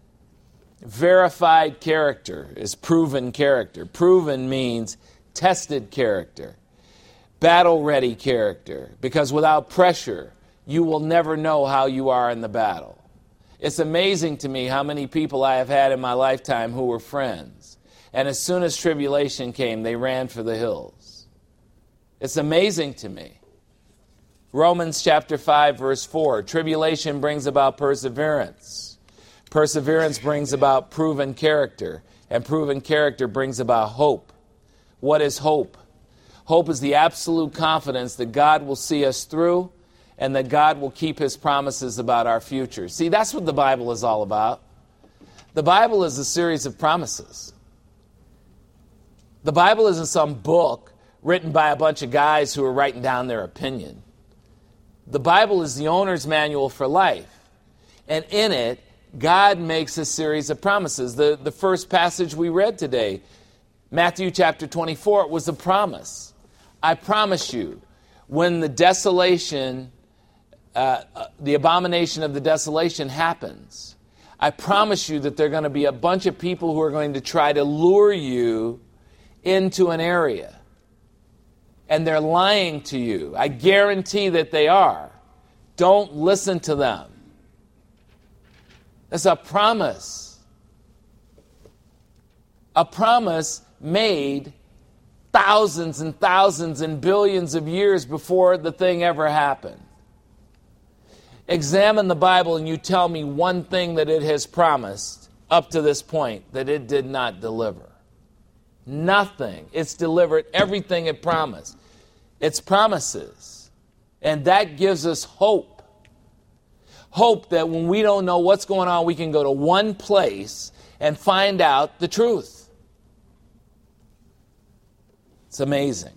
Verified character is proven character. Proven means tested character, battle-ready character, because without pressure, you will never know how you are in the battle. It's amazing to me how many people I have had in my lifetime who were friends, and as soon as tribulation came, they ran for the hills. It's amazing to me. Romans chapter five, verse four, tribulation brings about perseverance. Perseverance brings about proven character, and proven character brings about hope. What is hope? Hope is the absolute confidence that God will see us through and that God will keep his promises about our future. See, that's what the Bible is all about. The Bible is a series of promises. The Bible isn't some book written by a bunch of guys who are writing down their opinion. The Bible is the owner's manual for life. And in it, God makes a series of promises. The, the first passage we read today, Matthew chapter twenty-four, was a promise. I promise you, when the desolation, uh, uh, the abomination of the desolation happens, I promise you that there are going to be a bunch of people who are going to try to lure you into an area. And they're lying to you. I guarantee that they are. Don't listen to them. That's a promise. A promise made thousands and thousands and billions of years before the thing ever happened. Examine the Bible and you tell me one thing that it has promised up to this point that it did not deliver. Nothing. It's delivered everything it promised. It's promises. And that gives us hope. Hope that when we don't know what's going on, we can go to one place and find out the truth. It's amazing.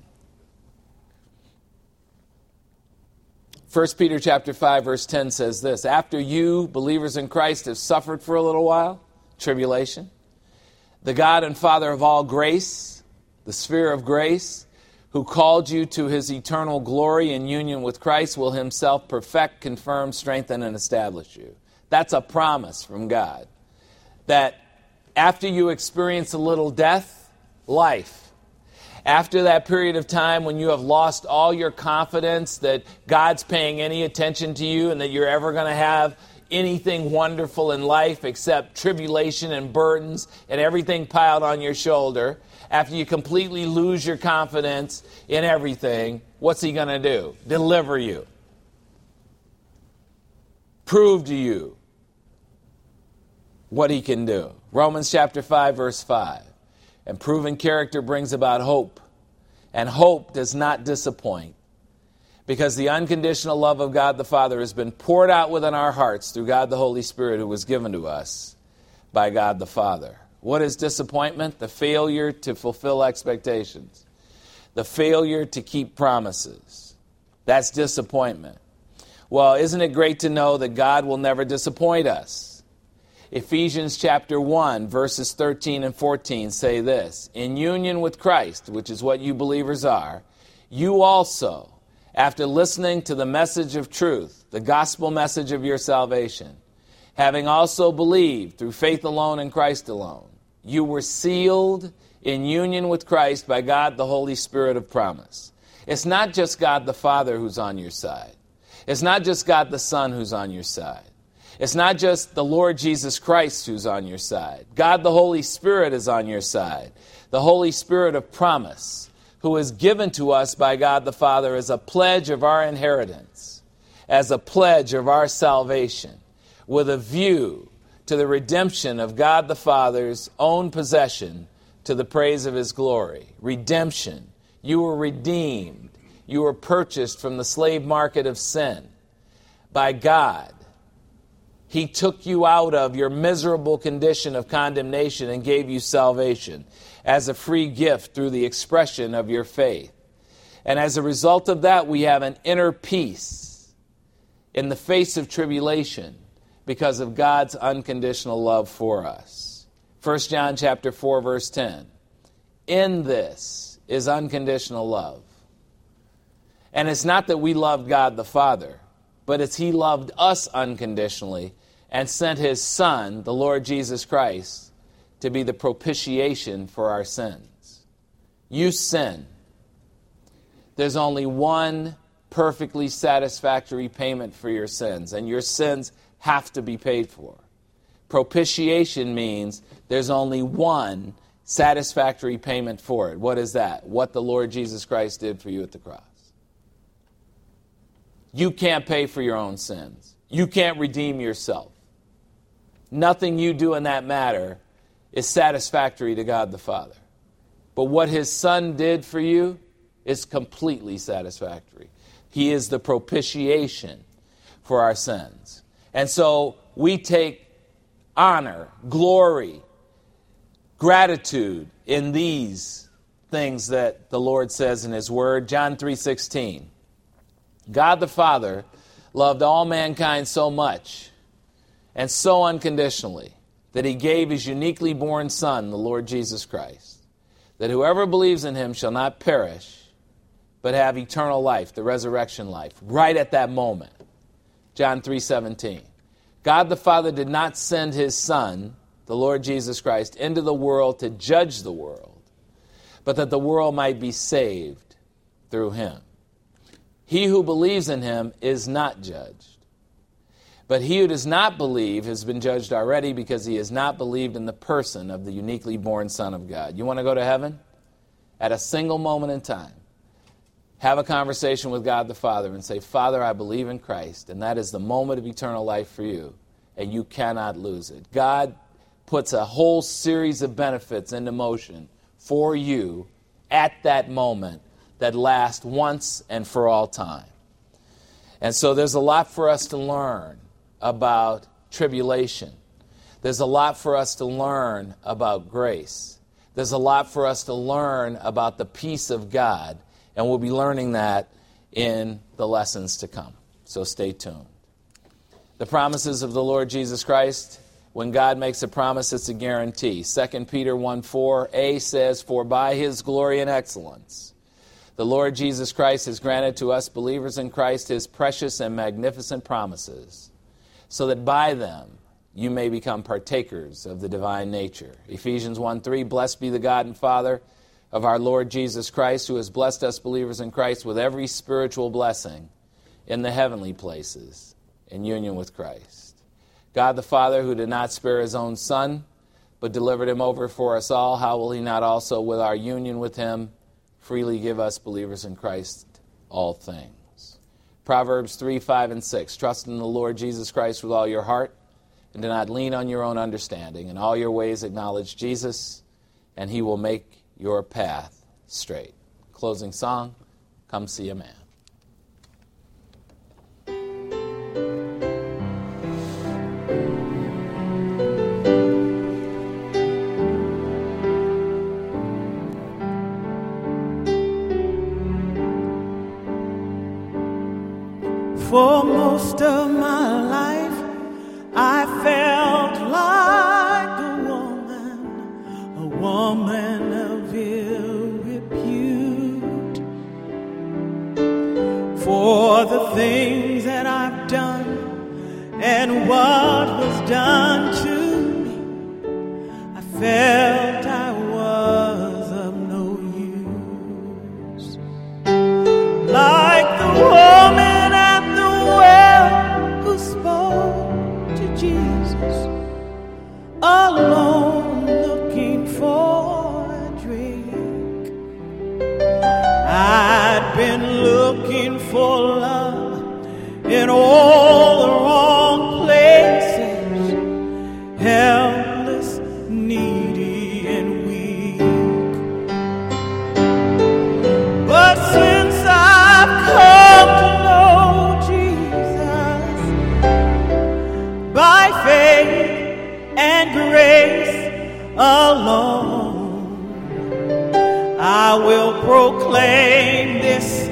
First Peter chapter five, verse ten says this, after you, believers in Christ, have suffered for a little while, tribulation, the God and Father of all grace, the sphere of grace, who called you to his eternal glory in union with Christ, will himself perfect, confirm, strengthen, and establish you. That's a promise from God. That after you experience a little death, life. After that period of time when you have lost all your confidence that God's paying any attention to you and that you're ever going to have anything wonderful in life except tribulation and burdens and everything piled on your shoulder, after you completely lose your confidence in everything, what's he going to do? Deliver you. Prove to you what he can do. Romans chapter five, verse five. And proven character brings about hope. And hope does not disappoint, Because the unconditional love of God the Father has been poured out within our hearts through God the Holy Spirit, who was given to us by God the Father. What is disappointment? The failure to fulfill expectations. The failure to keep promises. That's disappointment. Well, isn't it great to know that God will never disappoint us? Ephesians chapter one, verses thirteen and fourteen say this: in union with Christ, which is what you believers are, you also, after listening to the message of truth, the gospel message of your salvation, having also believed through faith alone in Christ alone, you were sealed in union with Christ by God the Holy Spirit of promise. It's not just God the Father who's on your side. It's not just God the Son who's on your side. It's not just the Lord Jesus Christ who's on your side. God the Holy Spirit is on your side. The Holy Spirit of promise, who is given to us by God the Father as a pledge of our inheritance, as a pledge of our salvation, with a view to the redemption of God the Father's own possession to the praise of His glory. Redemption. You were redeemed. You were purchased from the slave market of sin by God. He took you out of your miserable condition of condemnation and gave you salvation as a free gift through the expression of your faith. And as a result of that, we have an inner peace in the face of tribulation because of God's unconditional love for us. First John chapter four, verse ten. In this is unconditional love. And it's not that we loved God the Father, but it's He loved us unconditionally and sent His Son, the Lord Jesus Christ, to be the propitiation for our sins. You sin. There's only one perfectly satisfactory payment for your sins, and your sins have to be paid for. Propitiation means there's only one satisfactory payment for it. What is that? What the Lord Jesus Christ did for you at the cross. You can't pay for your own sins. You can't redeem yourself. Nothing you do in that matter is satisfactory to God the Father. But what His Son did for you is completely satisfactory. He is the propitiation for our sins. And so we take honor, glory, gratitude in these things that the Lord says in His Word. John three sixteen. God the Father loved all mankind so much and so unconditionally that He gave His uniquely born Son, the Lord Jesus Christ, that whoever believes in Him shall not perish, but have eternal life, the resurrection life, right at that moment. John three seventeen. God the Father did not send His Son, the Lord Jesus Christ, into the world to judge the world, but that the world might be saved through Him. He who believes in Him is not judged. But he who does not believe has been judged already because he has not believed in the person of the uniquely born Son of God. You want to go to heaven? At a single moment in time, have a conversation with God the Father and say, Father, I believe in Christ, and that is the moment of eternal life for you, and you cannot lose it. God puts a whole series of benefits into motion for you at that moment that last once and for all time. And so there's a lot for us to learn about tribulation. There's a lot for us to learn about grace. There's a lot for us to learn about the peace of God, and we'll be learning that in the lessons to come. So stay tuned. The promises of the Lord Jesus Christ, when God makes a promise, it's a guarantee. Second Peter one four a says, For by His glory and excellence, the Lord Jesus Christ has granted to us believers in Christ His precious and magnificent promises, so that by them you may become partakers of the divine nature. Ephesians one three, Blessed be the God and Father of our Lord Jesus Christ, who has blessed us believers in Christ with every spiritual blessing in the heavenly places in union with Christ. God the Father, who did not spare His own Son, but delivered Him over for us all, how will He not also with our union with Him freely give us believers in Christ all things? Proverbs three, five, and six. Trust in the Lord Jesus Christ with all your heart, and do not lean on your own understanding. In all your ways acknowledge Jesus, and He will make your path straight. Closing song, Come See a Man. For most of my life, I felt like a woman, a woman of ill repute. For the things that I've done and what was done to me, I felt I was of no use. Like the woman at the well who spoke to Jesus, alone looking for a drink. I'd been looking for love in all the wrong places, helpless, needy, and weak. But since I've come to know Jesus, by faith and grace alone, I will proclaim this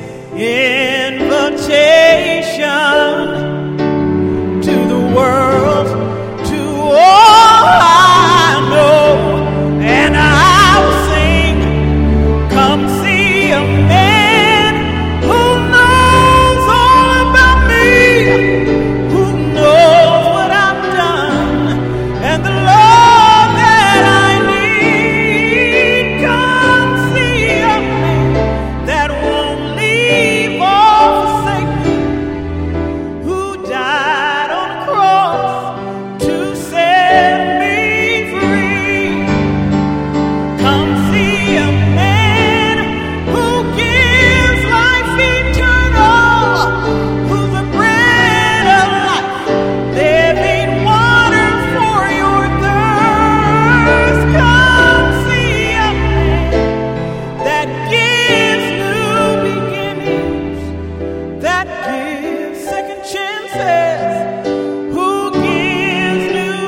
invitation to the world, to all I know, and I will sing, come see a man who knows all about me, who knows what I've done, and the love that I need. Come see a man that won't leave or forsake me, who died on the cross to set me free. Come see a man who gives life eternal, who's the bread of life, living water for your thirst. Come see a man that gives new beginnings, that gives second chances, who gives new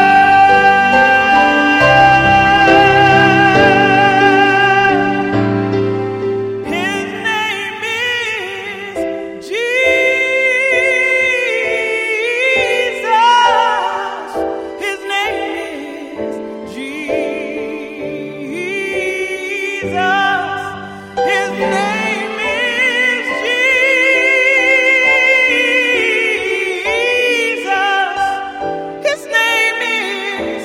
birth. His name is Jesus. His name is Jesus. His name is Jesus. His name is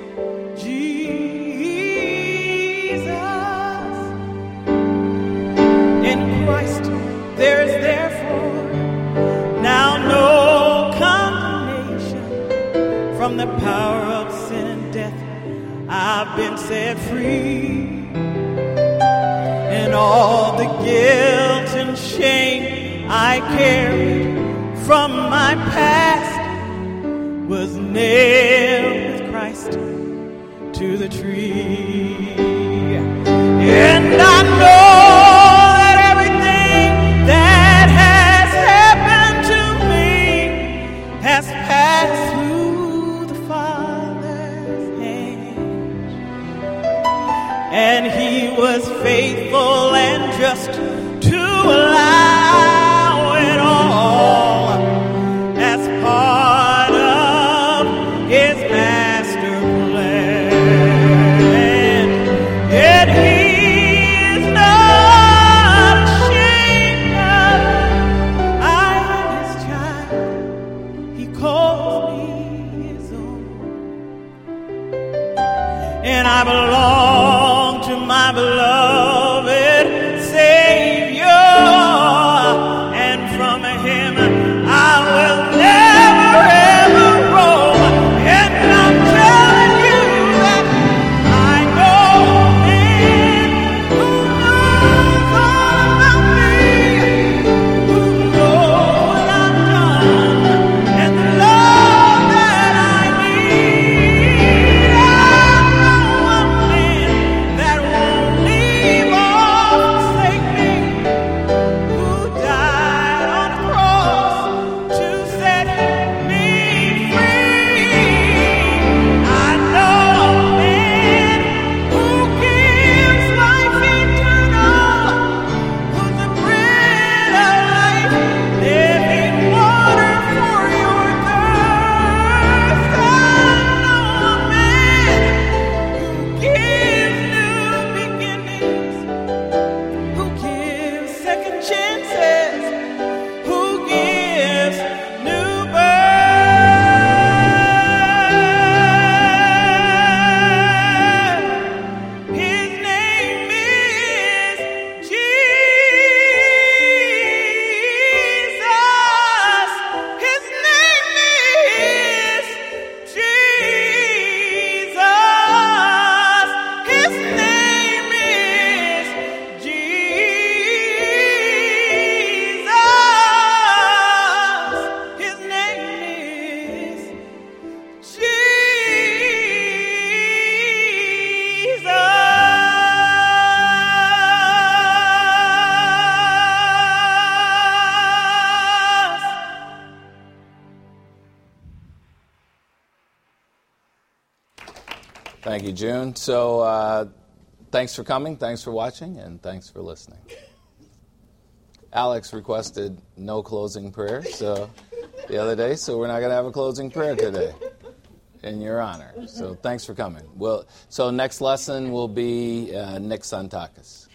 Jesus. In Christ there is therefore now no condemnation. From the power of sin and death I've been set free, and all the guilt and shame I carried from my past was nailed with Christ to the tree. And I know that everything that has happened to me has passed through the Father's hands, and He was faithful and just to allow it all as part of His master plan. Yet He is not ashamed of I am His child. He calls me His own, and I belong to my beloved Savior, and from Him I will never ever roam. And I'm telling you that I know a man who knows all about me, who knows what I've done, and the love that I need. I know a man that won't leave or forsake me, who died on the cross Thank you, June. So uh, thanks for coming, thanks for watching, and thanks for listening. Alex requested no closing prayer so the other day, so we're not going to have a closing prayer today in your honor. So thanks for coming. Well, so next lesson will be uh, Nick Santakis.